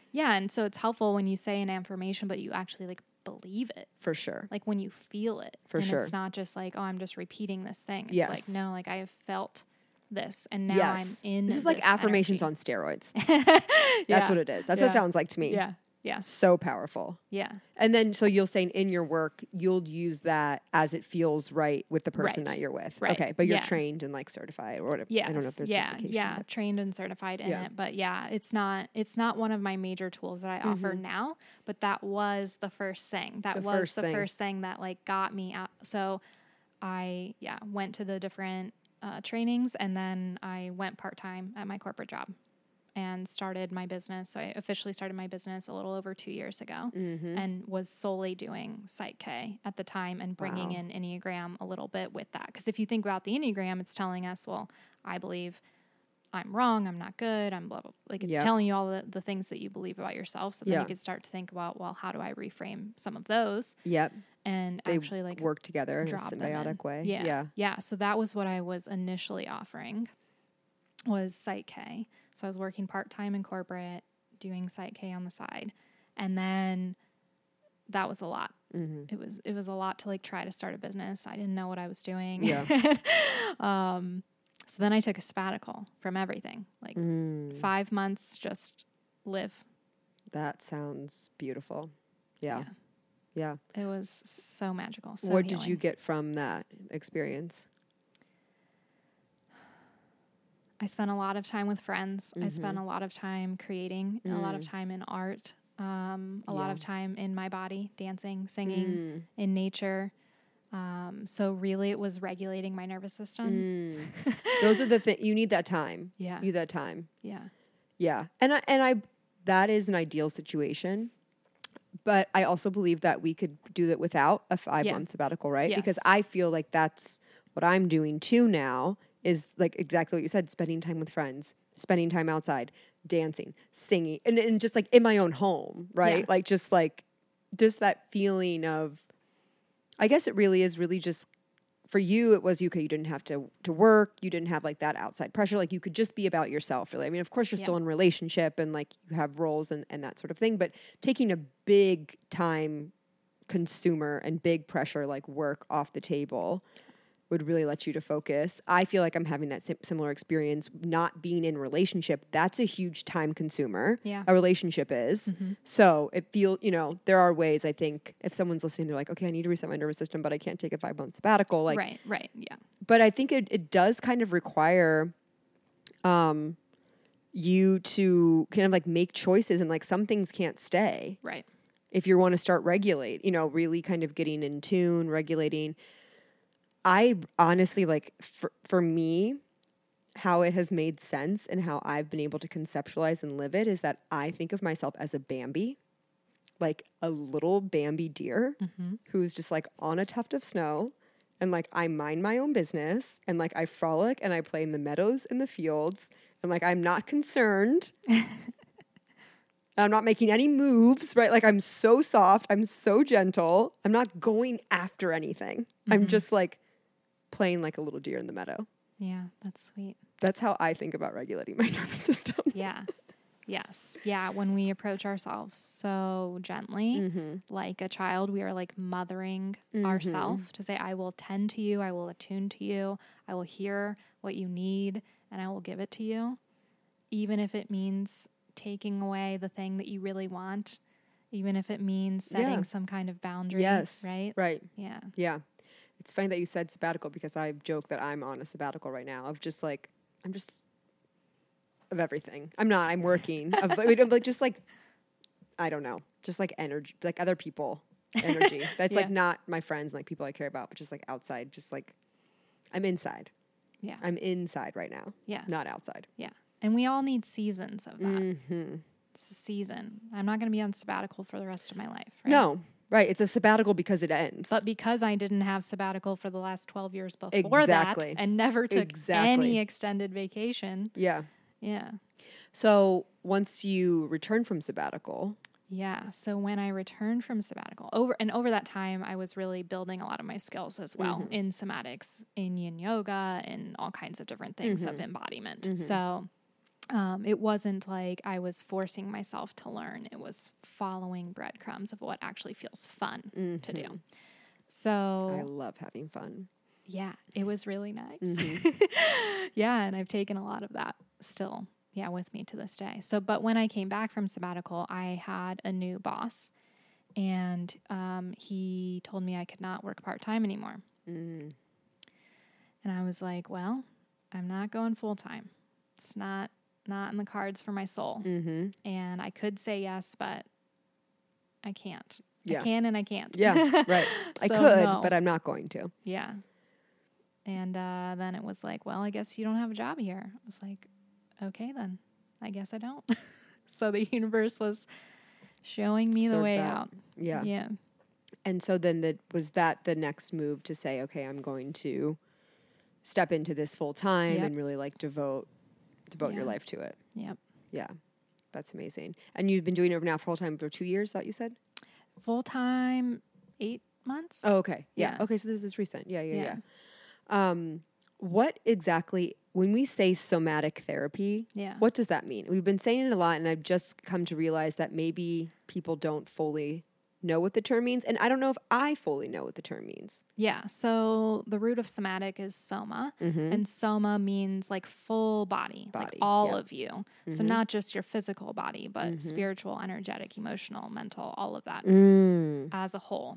S2: Yeah. And so it's helpful when you say an affirmation, but you actually like believe it.
S1: For sure.
S2: Like when you feel it.
S1: For
S2: and
S1: sure.
S2: It's not just like, oh, I'm just repeating this thing. It's
S1: Yes.
S2: like, no, like I have felt this and now
S1: Yes.
S2: I'm in
S1: This is like
S2: this
S1: affirmations
S2: energy.
S1: on steroids.
S2: Yeah.
S1: That's what it is. That's what
S2: Yeah.
S1: it sounds like to me.
S2: Yeah. Yeah.
S1: So powerful.
S2: Yeah.
S1: And then, so you'll say in your work, you'll use that as it feels right with the person
S2: Right.
S1: that you're with.
S2: Right.
S1: Okay. But you're
S2: Yeah.
S1: trained and like certified or whatever.
S2: Yes.
S1: I don't know if there's
S2: yeah,
S1: certification.
S2: yeah,
S1: but-
S2: trained and certified in
S1: Yeah.
S2: it, but yeah, it's not it's not one of my major tools that I offer
S1: Mhm.
S2: now, but that was the first thing. That
S1: The
S2: was
S1: first
S2: the
S1: thing.
S2: first thing that like got me out. So I yeah, went to the different uh, trainings and then I went part-time at my corporate job and started my business. So I officially started my business a little over two years ago
S1: Mhm.
S2: and was solely doing Psych K at the time and bringing
S1: Wow.
S2: in Enneagram a little bit with that. Because if you think about the Enneagram, it's telling us, well, I believe I'm wrong, I'm not good, I'm blah, blah, blah. Like it's
S1: Yep.
S2: telling you all the, the things that you believe about yourself. So then
S1: Yeah.
S2: you could start to think about, well, how do I reframe some of those
S1: Yep.
S2: and
S1: They
S2: actually like
S1: work together in a
S2: drop them in.
S1: symbiotic way.
S2: Yeah.
S1: Yeah.
S2: Yeah. So that was what I was initially offering was Psych K. So I was working part-time in corporate, doing Psych K on the side. And then that was a lot.
S1: Mhm.
S2: It was it was a lot to like try to start a business. I didn't know what I was doing.
S1: Yeah.
S2: um so then I took a sabbatical from everything. Like
S1: Mm.
S2: five months just live.
S1: That sounds beautiful. Yeah. Yeah.
S2: It was so magical. So
S1: what did
S2: healing.
S1: you get from that experience?
S2: I spent a lot of time with friends. I
S1: Mhm.
S2: spent a lot of time creating, a lot of
S1: Mm.
S2: time in art, um, a lot
S1: Yeah.
S2: of time in my body, dancing, singing,
S1: Mm.
S2: in nature. Um, so really, it was regulating my nervous system.
S1: Mm. Those are the things you need that time.
S2: Yeah,
S1: You need that time.
S2: yeah,
S1: Yeah. And I, and I, that is an ideal situation. But I also believe that we could do that without a five
S2: Yeah.
S1: month sabbatical, right? Because
S2: Yes.
S1: I feel like that's what I'm doing too now is like exactly what you said, spending time with friends, spending time outside, dancing, singing, and, and just like in my own home, right?
S2: Yeah.
S1: Like just like, just that feeling of, I guess it really is really just for you, it was, okay, you didn't have to, to work. You didn't have like that outside pressure. Like you could just be about yourself really. I mean, of course you're
S2: Yeah.
S1: still in relationship and like you have roles and, and that sort of thing, but taking a big time consumer and big pressure like work off the table would really let you to focus. I feel like I'm having that sim- similar experience not being in relationship. That's a huge time consumer.
S2: Yeah.
S1: A relationship is.
S2: Mhm.
S1: So it feel, you know, there are ways I think if someone's listening, they're like, okay, I need to reset my nervous system, but I can't take a five month sabbatical. Like,
S2: right, right, yeah,
S1: but I think it, it does kind of require um, you to kind of like make choices and like some things can't stay
S2: right,
S1: if you want to start regulate, you know, really kind of getting in tune, regulating. I honestly like for, for me, how it has made sense and how I've been able to conceptualize and live it is that I think of myself as a Bambi, like a little Bambi deer
S2: mm-hmm.
S1: who's just like on a tuft of snow and like I mind my own business and like I frolic and I play in the meadows and the fields and like I'm not concerned. I'm not making any moves, right? Like I'm so soft, I'm so gentle. I'm not going after anything. I'm
S2: Mhm.
S1: just like playing like a little deer in the meadow.
S2: Yeah, that's sweet.
S1: That's how I think about regulating my nervous system.
S2: Yeah. Yes. Yeah. When we approach ourselves so gently,
S1: Mm-hmm.
S2: like a child, we are like mothering
S1: Mhm.
S2: ourselves to say, I will tend to you. I will attune to you. I will hear what you need and I will give it to you. Even if it means taking away the thing that you really want, even if it means setting
S1: Yeah.
S2: some kind of boundary.
S1: Yes.
S2: Right.
S1: Right.
S2: Yeah.
S1: Yeah. It's funny that you said sabbatical because I joke that I'm on a sabbatical right now of just like, I'm just of everything. I'm not, I'm working. of, of like just like, I don't know, just like energy, like other people energy. That's
S2: Yeah.
S1: like not my friends, like people I care about, but just like outside, just like I'm inside.
S2: Yeah.
S1: I'm inside right now,
S2: Yeah.
S1: not outside.
S2: Yeah. And we all need seasons of that.
S1: Mm-hmm.
S2: It's a season. I'm not going to be on sabbatical for the rest of my life. Right?
S1: No, right. It's a sabbatical because it ends.
S2: But because I didn't have sabbatical for the last twelve years before
S1: Exactly.
S2: that and never took
S1: Exactly.
S2: any extended vacation.
S1: yeah.
S2: Yeah.
S1: So once you return from sabbatical,
S2: Yeah. So when I returned from sabbatical, over and over that time, I was really building a lot of my skills as well
S1: Mhm.
S2: in somatics, in yin yoga, and all kinds of different things of
S1: Mhm.
S2: embodiment.
S1: Mhm.
S2: So Um, it wasn't like I was forcing myself to learn. It was following breadcrumbs of what actually feels fun
S1: Mm-hmm.
S2: to do.
S1: I
S2: So
S1: love having fun.
S2: yeah, it was really nice.
S1: Mm-hmm.
S2: Yeah, and I've taken a lot of that still, yeah, with me to this day. So, but when I came back from sabbatical, I had a new boss, and um, he told me I could not work part-time anymore.
S1: Mm.
S2: And I was like, well, I'm not going full-time. It's not not in the cards for my soul.
S1: Mm-hmm.
S2: And I could say yes, but I can't.
S1: Yeah.
S2: I can and I can't.
S1: Yeah, right. I
S2: So,
S1: could,
S2: no.
S1: but I'm not going to.
S2: Yeah. And uh, then it was like, well, I guess you don't have a job here. I was like, okay, then I guess I don't. So the universe was showing me the
S1: Served
S2: way
S1: that.
S2: out.
S1: Yeah.
S2: Yeah.
S1: And so then the, was that the next move to say, okay, I'm going to step into this full time
S2: Yep.
S1: and really like devote devote your
S2: Yeah.
S1: life to it.
S2: Yep.
S1: Yeah. That's amazing. And you've been doing it now full time for two years, that you said?
S2: Full time, eight months.
S1: Oh, okay. Yeah.
S2: Yeah.
S1: Okay. So this is recent. Yeah, yeah, yeah.
S2: Yeah.
S1: Um, what exactly, when we say somatic therapy,
S2: Yeah.
S1: what does that mean? We've been saying it a lot, and I've just come to realize that maybe people don't fully know what the term means. And I don't know if I fully know what the term means.
S2: Yeah. So the root of somatic is soma,
S1: Mm-hmm.
S2: and soma means like full body, like
S1: Body,
S2: all
S1: yep.
S2: of you. So
S1: Mhm.
S2: not just your physical body, but
S1: Mhm.
S2: spiritual, energetic, emotional, mental, all of that
S1: Mm.
S2: as a whole.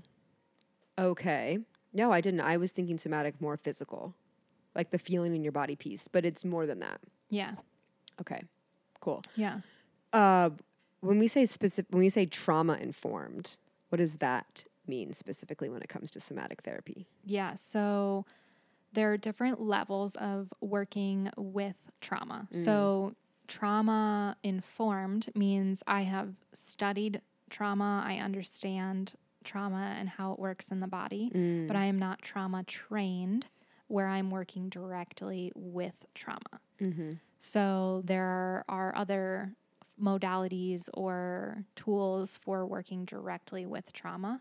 S1: Okay. No, I didn't. I was thinking somatic more physical, like the feeling in your body piece, but it's more than that.
S2: Yeah.
S1: Okay. Cool.
S2: Yeah.
S1: Uh, when we say specific, when we say trauma informed, what does that mean specifically when it comes to somatic therapy?
S2: Yeah. So there are different levels of working with trauma.
S1: Mm.
S2: So trauma informed means I have studied trauma, I understand trauma and how it works in the body,
S1: Mm.
S2: but I am not trauma trained where I'm working directly with trauma.
S1: Mm-hmm.
S2: So there are other modalities or tools for working directly with trauma.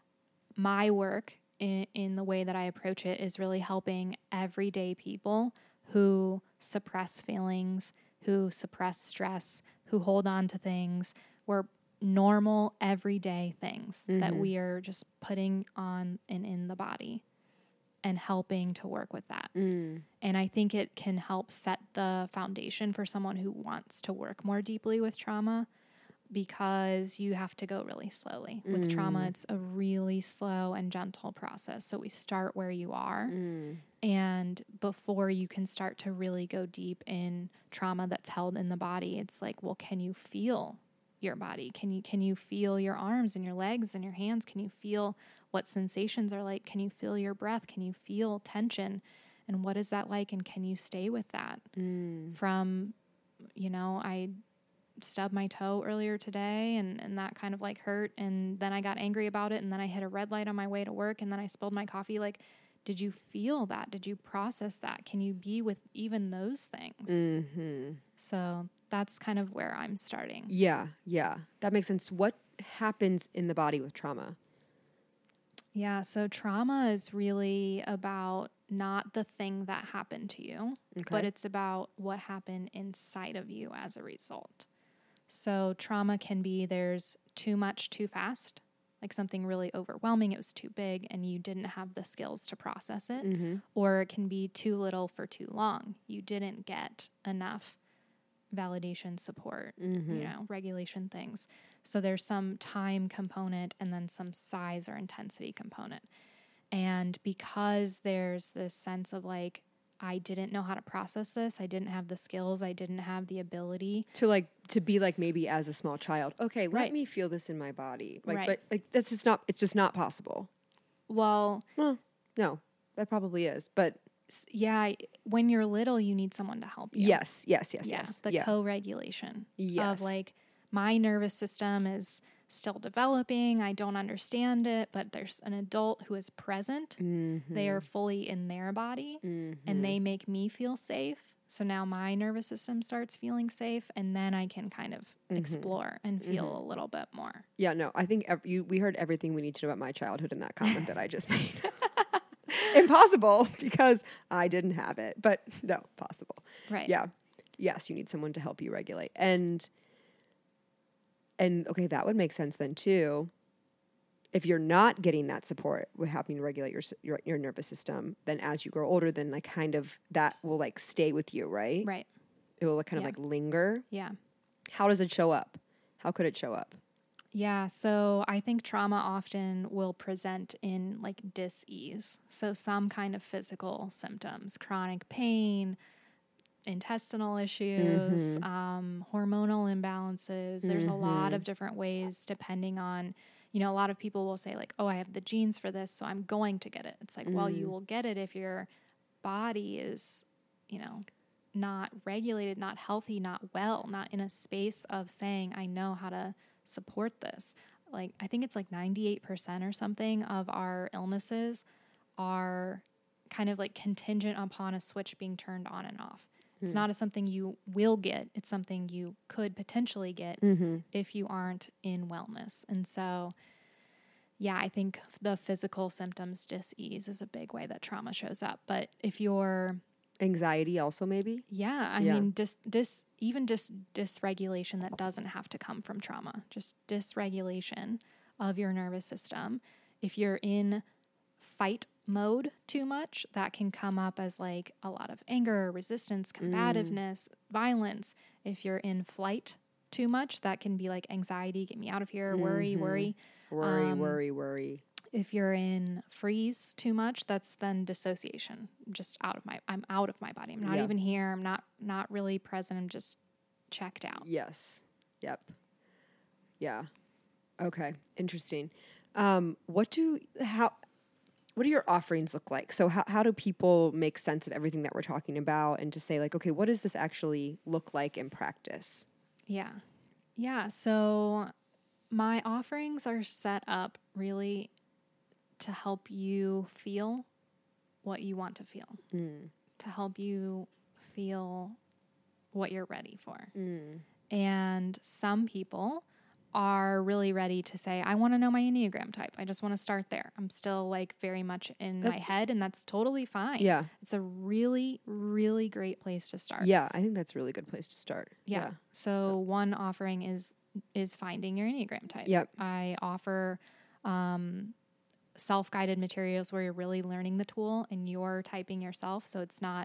S2: My work in, in the way that I approach it is really helping everyday people who suppress feelings, who suppress stress, who hold on to things. We're normal, everyday things that
S1: Mhm.
S2: we are just putting on and in the body and helping to work with that.
S1: Mm.
S2: And I think it can help set the foundation for someone who wants to work more deeply with trauma, because you have to go really slowly. With
S1: Mm.
S2: trauma, it's a really slow and gentle process. So we start where you are.
S1: Mm.
S2: And before you can start to really go deep in trauma that's held in the body, it's like, well, can you feel your body? Can you can you feel your arms and your legs and your hands? Can you feel what sensations are like? Can you feel your breath? Can you feel tension? And what is that like? And can you stay with that?
S1: Mm.
S2: From, you know, I stubbed my toe earlier today and, and that kind of like hurt. And then I got angry about it. And then I hit a red light on my way to work. And then I spilled my coffee. Like, did you feel that? Did you process that? Can you be with even those things?
S1: Mm-hmm.
S2: So that's kind of where I'm starting.
S1: Yeah, yeah. That makes sense. What happens in the body with trauma?
S2: Yeah. So trauma is really about not the thing that happened to you,
S1: Okay.
S2: but it's about what happened inside of you as a result. So trauma can be there's too much too fast, like something really overwhelming. It was too big and you didn't have the skills to process it.
S1: Mm-hmm.
S2: Or it can be too little for too long. You didn't get enough validation, support,
S1: Mm-hmm.
S2: you know, regulation things. So there's some time component and then some size or intensity component. And because there's this sense of like, I didn't know how to process this, I didn't have the skills, I didn't have the ability.
S1: To like to be like maybe as a small child. Okay, let
S2: Right.
S1: me feel this in my body. Like,
S2: Right.
S1: but like that's just not. It's just not possible.
S2: Well,
S1: Well, no, that probably is. But
S2: s- yeah, when you're little, you need someone to help you.
S1: yes, yes, yes,
S2: yeah,
S1: yes.
S2: the
S1: yeah.
S2: co-regulation
S1: Yes.
S2: of like, my nervous system is still developing. I don't understand it, but there's an adult who is present.
S1: Mm-hmm.
S2: They are fully in their body
S1: Mm-hmm.
S2: and they make me feel safe. So now my nervous system starts feeling safe, and then I can kind of
S1: Mhm.
S2: explore and feel
S1: Mhm.
S2: a little bit more.
S1: Yeah, no, I think ev- you, we heard everything we need to know about my childhood in that comment that I just made. Impossible because I didn't have it, but no, possible.
S2: Right.
S1: Yeah. yes, you need someone to help you regulate. And, and okay, that would make sense then too. If you're not getting that support with helping to regulate your, your, your nervous system, then as you grow older, then like kind of that will like stay with you, right?
S2: Right.
S1: It will kind of
S2: Yeah.
S1: like linger.
S2: Yeah.
S1: How does it show up? How could it show up?
S2: Yeah, so I think trauma often will present in like dis-ease. So some kind of physical symptoms, chronic pain, intestinal issues,
S1: Mm-hmm.
S2: um, hormonal imbalances. There's
S1: Mm-hmm.
S2: a lot of different ways depending on, you know, a lot of people will say like, oh, I have the genes for this, so I'm going to get it. It's like, mm. well, you will get it if your body is, you know, not regulated, not healthy, not well, not in a space of saying, I know how to support this. Like, I think it's like ninety-eight percent or something of our illnesses are kind of like contingent upon a switch being turned on and off. Mm. It's not a something you will get. It's something you could potentially get mm-hmm. if you aren't in wellness. And so, yeah, I think the physical symptoms, dis-ease is a big way that trauma shows up. But if you're
S1: anxiety also maybe?
S2: Yeah. I yeah. mean, dis, dis, even just dysregulation that doesn't have to come from trauma, just dysregulation of your nervous system. If you're in fight mode too much, that can come up as like a lot of anger, resistance, combativeness, mm. violence. If you're in flight too much, that can be like anxiety, get me out of here, mm-hmm. worry, worry.
S1: Worry, um, worry, worry.
S2: If you're in freeze too much, that's then dissociation. I'm just out of my, I'm out of my body. I'm not yeah. even here. I'm not, not really present. I'm just checked out.
S1: Yes. Yep. Yeah. Okay. Interesting. Um, what do, how, what do your offerings look like? So how, how do people make sense of everything that we're talking about and to say like, okay, what does this actually look like in practice?
S2: Yeah. Yeah. So my offerings are set up really to help you feel what you want to feel, mm. to help you feel what you're ready for. Mm. And some people are really ready to say, I want to know my Enneagram type. I just want to start there. I'm still like very much in that's, my head, and that's totally fine.
S1: Yeah.
S2: It's a really, really great place to start.
S1: Yeah. I think that's a really good place to start.
S2: Yeah. yeah. So one offering is, is finding your Enneagram type.
S1: Yep.
S2: I offer, um, self-guided materials where you're really learning the tool and you're typing yourself. So it's not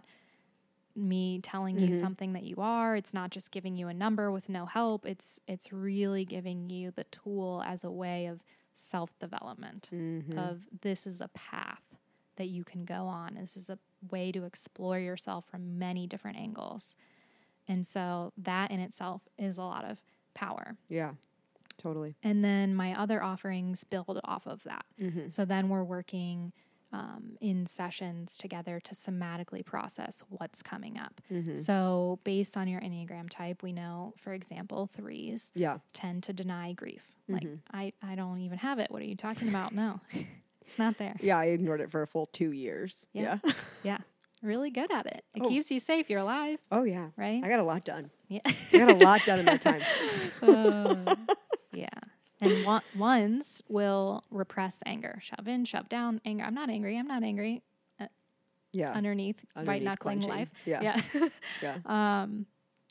S2: me telling mm-hmm. you something that you are. It's not just giving you a number with no help. It's, it's really giving you the tool as a way of self-development mm-hmm. of this is a path that you can go on. This is a way to explore yourself from many different angles. And so that in itself is a lot of power.
S1: Yeah. Totally.
S2: And then my other offerings build off of that. Mm-hmm. So then we're working um, in sessions together to somatically process what's coming up. Mm-hmm. So based on your Enneagram type, we know, for example, threes
S1: yeah.
S2: tend to deny grief. Mm-hmm. Like, I, I don't even have it. What are you talking about? No, it's not there.
S1: Yeah, I ignored it for a full two years.
S2: Yeah. Yeah. yeah. Really good at it. It
S1: oh.
S2: keeps you safe. You're alive.
S1: Oh, yeah.
S2: Right?
S1: I got a lot done.
S2: Yeah.
S1: I got a lot done in that time.
S2: uh, Yeah. And one, ones will repress anger, shove in, shove down anger. I'm not angry. I'm not angry. Uh,
S1: yeah.
S2: Underneath,
S1: underneath
S2: white knuckling
S1: clenching.
S2: life.
S1: Yeah.
S2: Yeah.
S1: yeah.
S2: Um,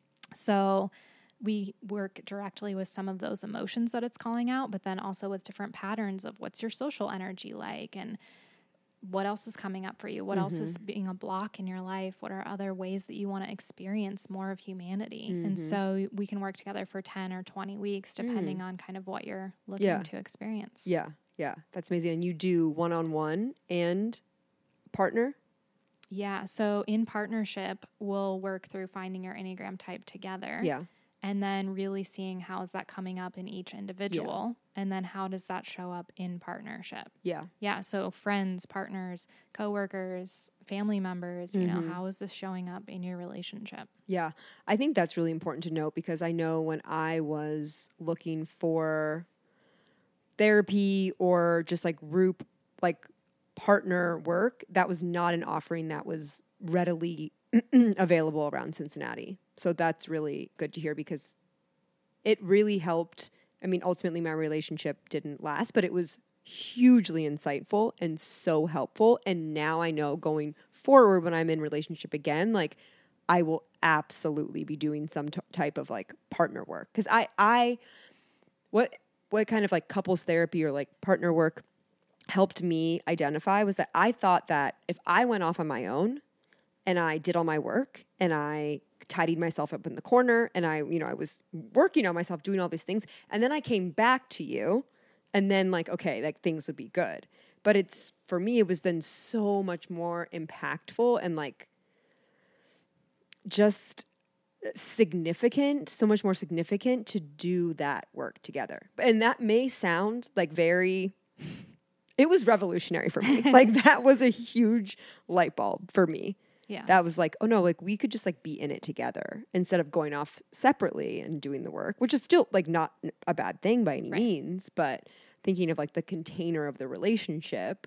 S2: so we work directly with some of those emotions that it's calling out, but then also with different patterns of what's your social energy like and what else is coming up for you? What mm-hmm. else is being a block in your life? What are other ways that you want to experience more of humanity? Mm-hmm. And so we can work together for ten or twenty weeks, depending mm. on kind of what you're looking
S1: yeah.
S2: to experience.
S1: Yeah. Yeah. That's amazing. And you do one-on-one and partner?
S2: Yeah. So in partnership, we'll work through finding your Enneagram type together.
S1: Yeah.
S2: And then really seeing how is that coming up in each individual. Yeah. And then how does that show up in partnership?
S1: Yeah.
S2: Yeah. So friends, partners, coworkers, family members, you mm-hmm. know, how is this showing up in your relationship?
S1: Yeah. I think that's really important to note because I know when I was looking for therapy or just like group, like partner work, that was not an offering that was readily available around Cincinnati. So that's really good to hear because it really helped. I mean, ultimately my relationship didn't last, but it was hugely insightful and so helpful. And now I know going forward when I'm in relationship again, like I will absolutely be doing some t- type of like partner work. Cause I, I, what, what kind of like couples therapy or like partner work helped me identify was that I thought that if I went off on my own and I did all my work and I tidied myself up in the corner and I, you know, I was working on myself, doing all these things. And then I came back to you and then like, okay, like things would be good. But it's, for me, it was then so much more impactful and like just significant, so much more significant to do that work together. And that may sound like very, it was revolutionary for me. Like that was a huge light bulb for me.
S2: Yeah.
S1: That was like, oh no, like we could just like be in it together instead of going off separately and doing the work, which is still like not a bad thing by any
S2: Right.
S1: means, but thinking of like the container of the relationship,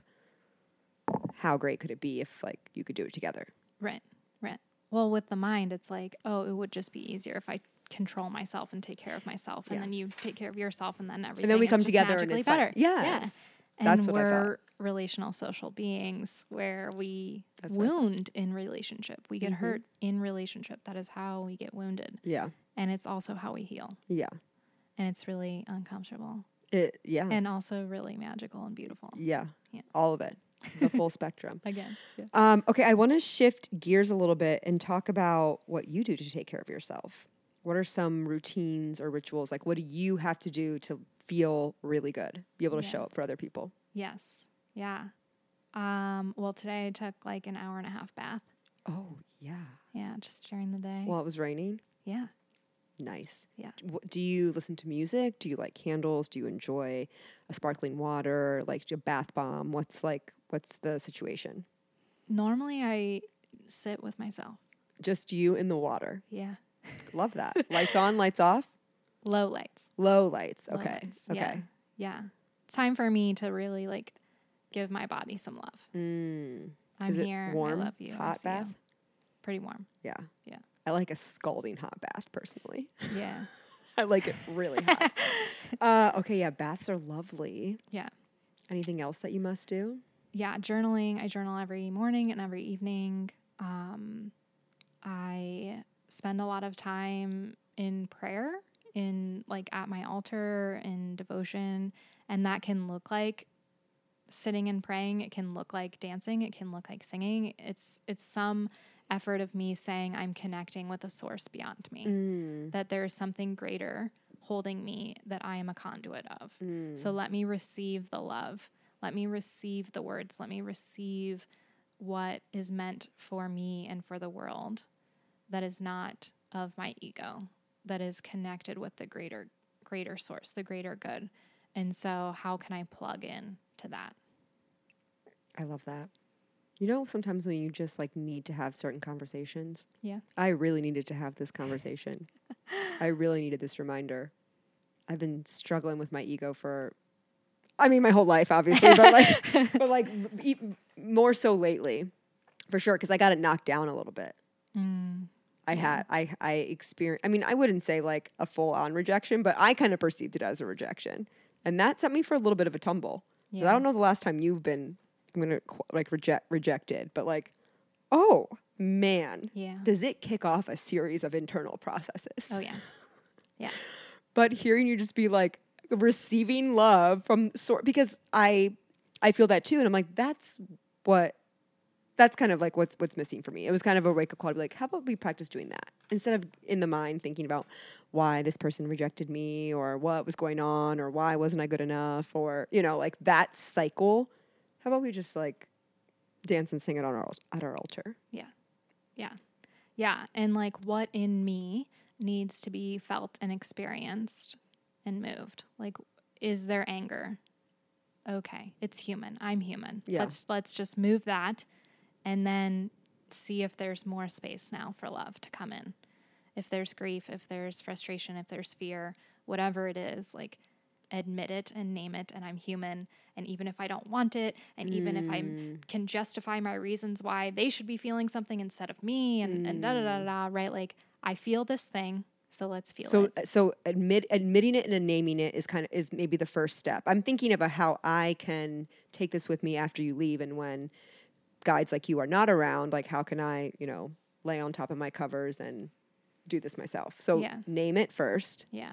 S1: how great could it be if like you could do it together?
S2: Right. Right. Well, with the mind, it's like, oh, it would just be easier if I control myself and take care of myself, and
S1: Yeah.
S2: then you take care of yourself, and then everything.
S1: And then we
S2: is
S1: come
S2: just
S1: together and
S2: magically
S1: it's
S2: better.
S1: fine. Yes.
S2: And
S1: That's what I thought.
S2: we're relational social beings where we
S1: That's what I thought.
S2: wound in relationship. We get
S1: Mhm.
S2: hurt in relationship. That is how we get wounded.
S1: Yeah.
S2: And it's also how we heal.
S1: Yeah.
S2: And it's really uncomfortable
S1: It, yeah.
S2: and also really magical and beautiful.
S1: yeah.
S2: Yeah.
S1: All of it. The full spectrum.
S2: Again. Yeah.
S1: Um, okay, I want to shift gears a little bit and talk about what you do to take care of yourself. What are some routines or rituals? Like, what do you have to do to feel really good, be able to
S2: Yeah.
S1: show up for other people?
S2: Yes. Yeah. Um, well, today I took like an hour and a half bath.
S1: Oh, yeah.
S2: Yeah, just during the day.
S1: While it was raining?
S2: yeah.
S1: Nice.
S2: Yeah.
S1: D- Do you listen to music? Do you like candles? Do you enjoy a sparkling water, like a bath bomb? What's like, what's the situation?
S2: Normally I sit with myself.
S1: Just you in the water.
S2: Yeah.
S1: Love that. Lights on, lights off?
S2: Low lights.
S1: Low lights.
S2: Low
S1: Okay.
S2: lights.
S1: Okay.
S2: Yeah. Yeah. It's time for me to really like give my body some love.
S1: Mm.
S2: I'm
S1: Is it
S2: here.
S1: warm?
S2: I love you. I
S1: Hot
S2: see you.
S1: bath?
S2: Pretty warm.
S1: Yeah.
S2: Yeah.
S1: I like a scalding hot bath personally.
S2: Yeah.
S1: I like it really hot. uh, okay, yeah, baths are lovely.
S2: Yeah.
S1: Anything else that you must do?
S2: Yeah. Journaling. I journal every morning and every evening. Um, I spend a lot of time in prayer, in like at my altar, in devotion. And that can look like sitting and praying. It can look like dancing. It can look like singing. It's, it's some effort of me saying I'm connecting with a source beyond me,
S1: Mm.
S2: that there is something greater holding me that I am a conduit of.
S1: Mm.
S2: So let me receive the love. Let me receive the words. Let me receive what is meant for me and for the world that is not of my ego, that is connected with the greater, greater source, the greater good. And so how can I plug in to that?
S1: I love that. You know, sometimes when you just like need to have certain conversations.
S2: Yeah.
S1: I really needed to have this conversation. I really needed this reminder. I've been struggling with my ego for, I mean, my whole life, obviously, but like, but like e- more so lately, for sure, because I got it knocked down a little bit.
S2: Mm.
S1: I
S2: Yeah.
S1: had, I, I experienced, I mean, I wouldn't say like a full on rejection, but I kind of perceived it as a rejection. And that sent me for a little bit of a tumble. 'Cause
S2: Yeah.
S1: I don't know the last time you've been, I'm going to like reject, rejected, but like, oh man,
S2: Yeah.
S1: does it kick off a series of internal processes?
S2: Oh, yeah. Yeah.
S1: But hearing you just be like receiving love from sort, because I, I feel that too. And I'm like, that's what, that's kind of like what's what's missing for me. It was kind of a wake up call to be like, how about we practice doing that instead of in the mind thinking about why this person rejected me or what was going on or why wasn't I good enough or, you know, like that cycle. How about we just like dance and sing it on our at our altar?
S2: Yeah. Yeah. Yeah. And like what in me needs to be felt and experienced and moved? Like, is there anger? Okay. It's human. I'm human.
S1: Yeah.
S2: Let's, let's just move that and then see if there's more space now for love to come in. If there's grief, if there's frustration, if there's fear, whatever it is, like admit it and name it. And I'm human. And even if I don't want it, and even if I can justify my reasons why they should be feeling something instead of me and, and da da da da, right? Like I feel this thing. So let's feel
S1: So,
S2: it.
S1: so admit admitting it and naming it is kind of is maybe the first step. I'm thinking about how I can take this with me after you leave, and when guides like you are not around, like how can I, you know, lay on top of my covers and do this myself. So
S2: Yeah.
S1: name it first.
S2: Yeah.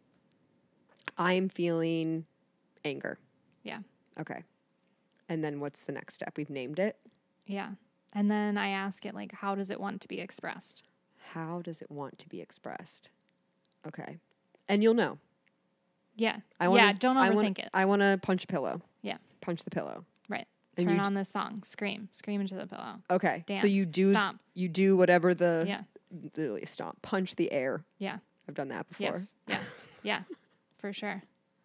S1: I'm feeling anger.
S2: Yeah.
S1: Okay. And then what's the next step? We've named it.
S2: Yeah. And then I ask it, like, how does it want to be expressed?
S1: How does it want to be expressed? Okay. And you'll know.
S2: Yeah.
S1: I wanna,
S2: yeah. Don't
S1: I
S2: overthink
S1: wanna,
S2: it.
S1: I want to punch a pillow.
S2: Yeah.
S1: Punch the pillow.
S2: Right.
S1: And
S2: Turn
S1: you d-
S2: on this song. Scream. Scream into the pillow.
S1: Okay.
S2: Dance.
S1: So you do
S2: Stomp.
S1: you do whatever the
S2: Yeah.
S1: literally stomp, punch the air.
S2: Yeah.
S1: I've done that before.
S2: Yes. Yeah. Yeah. For sure.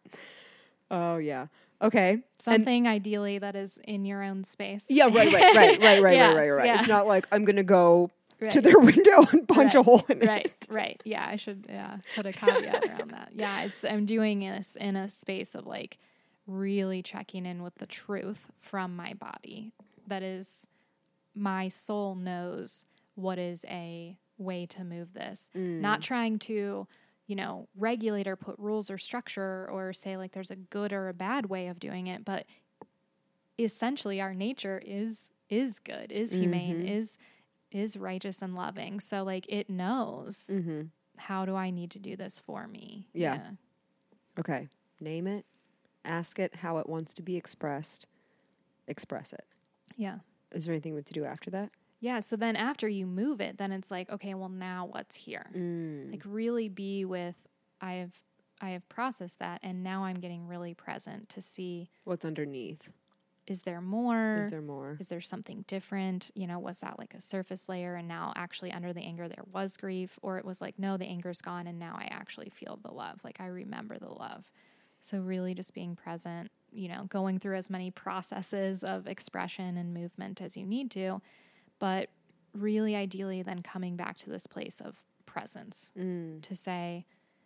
S1: Oh yeah. Okay.
S2: Something ideally that is in your own space.
S1: Yeah, right, right, right, right, right,
S2: Yes,
S1: right, right, right.
S2: yeah.
S1: It's not like I'm gonna go
S2: Right.
S1: to their window and punch
S2: right.
S1: a hole in
S2: right.
S1: it.
S2: Right. Yeah. I should yeah put a caveat around that. Yeah. It's I'm doing this in a space of like really checking in with the truth from my body. That is, my soul knows what is a way to move this.
S1: Mm.
S2: Not trying to, you know, regulate or put rules or structure or say like there's a good or a bad way of doing it, but essentially our nature is is good, is humane,
S1: Mhm.
S2: is is righteous and loving. So like it knows
S1: Mm-hmm.
S2: how do I need to do this for me?
S1: Yeah. Okay. Name it. Ask it how it wants to be expressed. Express it.
S2: Yeah.
S1: Is there anything we have to do after that?
S2: Yeah. So then after you move it, then it's like, okay, well now what's here?
S1: Mm.
S2: Like really be with, I have, I have processed that. And now I'm getting really present to see,
S1: What's underneath?
S2: is there more?
S1: Is there more?
S2: Is there something different? You know, was that like a surface layer and now actually under the anger there was grief? Or it was like, no, the anger's gone and now I actually feel the love. Like I remember the love. So really just being present, you know, going through as many processes of expression and movement as you need to, but really ideally then coming back to this place of presence
S1: Mm.
S2: to say,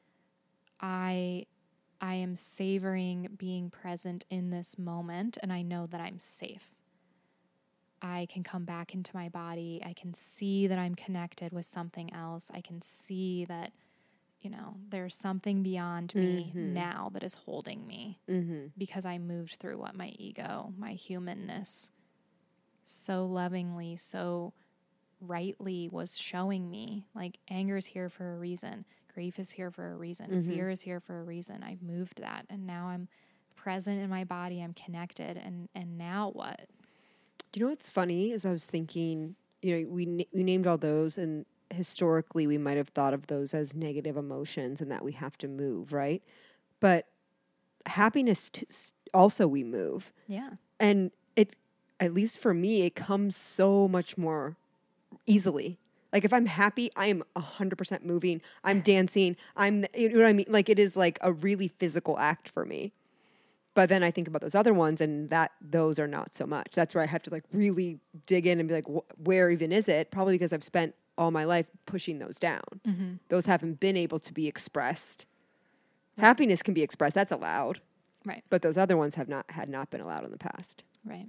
S2: I I am savoring being present in this moment and I know that I'm safe. I can come back into my body. I can see that I'm connected with something else. I can see that, you know, there's something beyond me
S1: Mhm.
S2: now that is holding me
S1: Mm-hmm.
S2: because I moved through what my ego, my humanness, so lovingly, so rightly was showing me. Like anger is here for a reason. Grief is here for a reason.
S1: Mhm.
S2: Fear is here for a reason. I've moved that. And now I'm present in my body. I'm connected. And, and now what?
S1: Do you know what's funny? Is I was thinking, you know, we na- we named all those, and historically we might have thought of those as negative emotions, and that we have to move, right? But happiness t- s- also we move,
S2: Yeah.
S1: and it, at least for me, it comes so much more easily. Like if I'm happy, I am a hundred percent moving. I'm dancing. I'm, you know what I mean? Like it is like a really physical act for me. But then I think about those other ones, and that those are not so much. That's where I have to like really dig in and be like, wh- where even is it? Probably because I've spent all my life pushing those down.
S2: Mm-hmm.
S1: Those haven't been able to be expressed. Right. Happiness can be expressed. That's allowed.
S2: Right.
S1: But those other ones have not had not been allowed in the past.
S2: Right.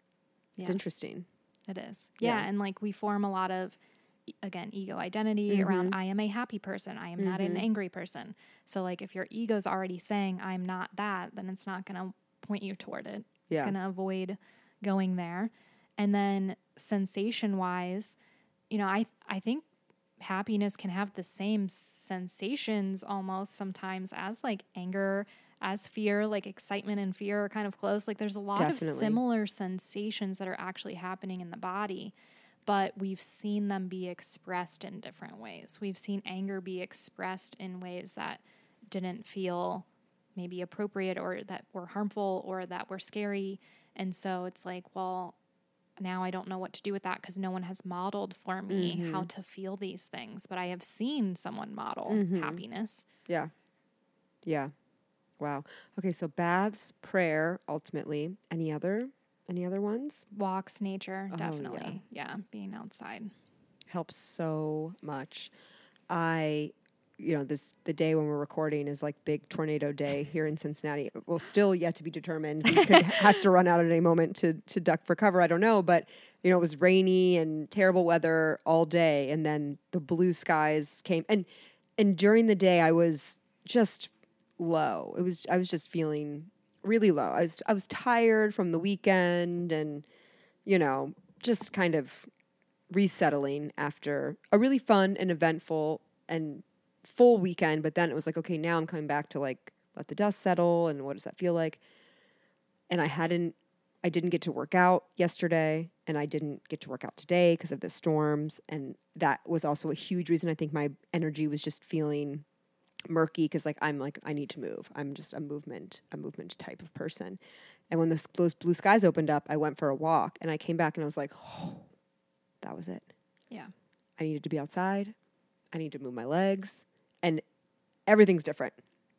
S1: It's
S2: Yeah.
S1: interesting.
S2: It is. Yeah.
S1: Yeah.
S2: And like we form a lot of, e- again, ego identity
S1: Mhm.
S2: around I am a happy person. I am not an
S1: Mhm.
S2: angry person. So like if your ego's already saying I'm not that, then it's not going to point you toward it.
S1: Yeah.
S2: It's going to avoid going there. And then sensation wise, you know, I, I think happiness can have the same sensations almost sometimes as like anger, as fear, like excitement and fear are kind of close. Like there's a lot
S1: Definitely.
S2: of similar sensations that are actually happening in the body, but we've seen them be expressed in different ways. We've seen anger be expressed in ways that didn't feel maybe appropriate or that were harmful or that were scary. And so it's like, well, now I don't know what to do with that because no one has modeled for me
S1: Mhm.
S2: how to feel these things, but I have seen someone model
S1: Mhm.
S2: happiness.
S1: Yeah. Yeah. Wow. Okay. So baths, prayer, ultimately. Any other, any other ones?
S2: Walks, nature,
S1: Oh,
S2: definitely. Yeah. Being outside.
S1: Helps so much. I, you know, this, the day when we're recording is like big tornado day here in Cincinnati. Well, still yet to be determined. We could have to run out at any moment to, to duck for cover. I don't know. But, you know, it was rainy and terrible weather all day. And then the blue skies came. And, and during the day, I was just low. It was, I was just feeling really low. I was, I was tired from the weekend and, you know, just kind of resettling after a really fun and eventful and full weekend. But then it was like, okay, now I'm coming back to like let the dust settle. And what does that feel like? And I hadn't, I didn't get to work out yesterday, and I didn't get to work out today because of the storms. And that was also a huge reason. I think my energy was just feeling murky because like I'm like I need to move. I'm just a movement, a movement type of person. And when this, those blue skies opened up, I went for a walk, and I came back and I was like, oh, that was it.
S2: Yeah.
S1: I needed to be outside. I need to move my legs, and everything's different.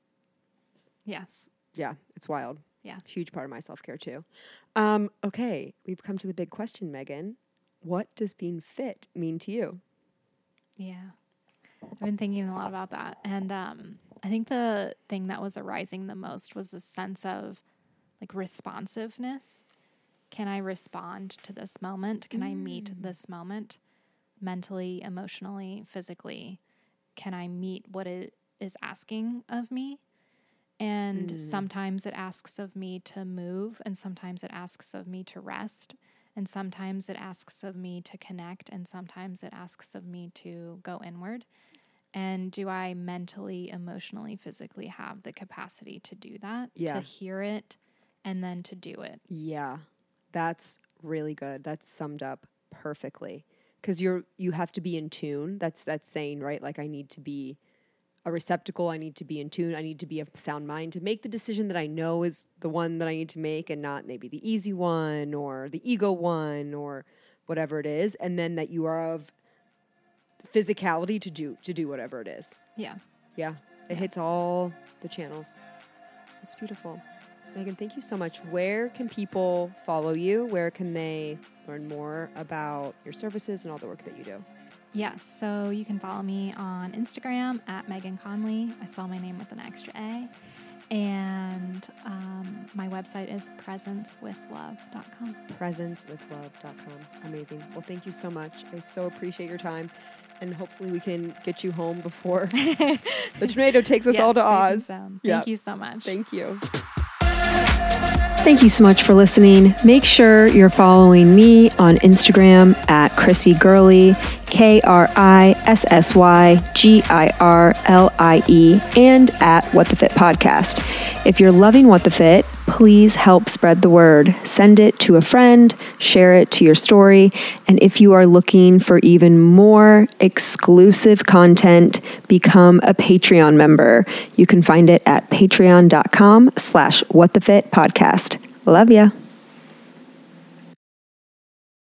S2: Yes.
S1: Yeah, it's wild.
S2: Yeah.
S1: Huge part of my self-care too. Um, okay, we've come to the big question, Megan. What does being fit mean to you?
S2: Yeah. I've been thinking a lot about that. And um, I think the thing that was arising the most was a sense of like responsiveness. Can I respond to this moment? Can mm. I meet this moment mentally, emotionally, physically? Can I meet what it is asking of me? And mm. sometimes it asks of me to move, and sometimes it asks of me to rest, and sometimes it asks of me to connect, and sometimes it asks of me to go inward. And do I mentally, emotionally, physically have the capacity to do that,
S1: yeah.
S2: to hear it, and then to do it?
S1: Yeah, that's really good. That's summed up perfectly. Because you're you have to be in tune. That's that's saying, right? Like I need to be a receptacle. I need to be in tune. I need to be of sound mind to make the decision that I know is the one that I need to make, and not maybe the easy one or the ego one or whatever it is. And then that you are of physicality to do to do whatever it is.
S2: Yeah.
S1: Yeah. It
S2: yeah.
S1: hits all the channels. It's beautiful. Megan, thank you so much. Where can people follow you? Where can they learn more about your services and all the work that you do?
S2: Yes, so you can follow me on Instagram at Megan Conley. I spell my name with an extra A. And um, my website is presence with love dot com.
S1: presence with love dot com. Amazing. Well, thank you so much. I so appreciate your time. And hopefully we can get you home before the tornado takes us
S2: yes,
S1: all to Oz.
S2: So. Thank
S1: Yep.
S2: you so much.
S1: Thank you. Thank you so much for listening. Make sure you're following me on Instagram at Krissy Gurley, K R I S S Y G I R L I E, and at What the Fit Podcast. If you're loving What the Fit, please help spread the word. Send it to a friend, share it to your story, and if you are looking for even more exclusive content, become a Patreon member. You can find it at patreon dot com slash what the fit podcast. Love ya.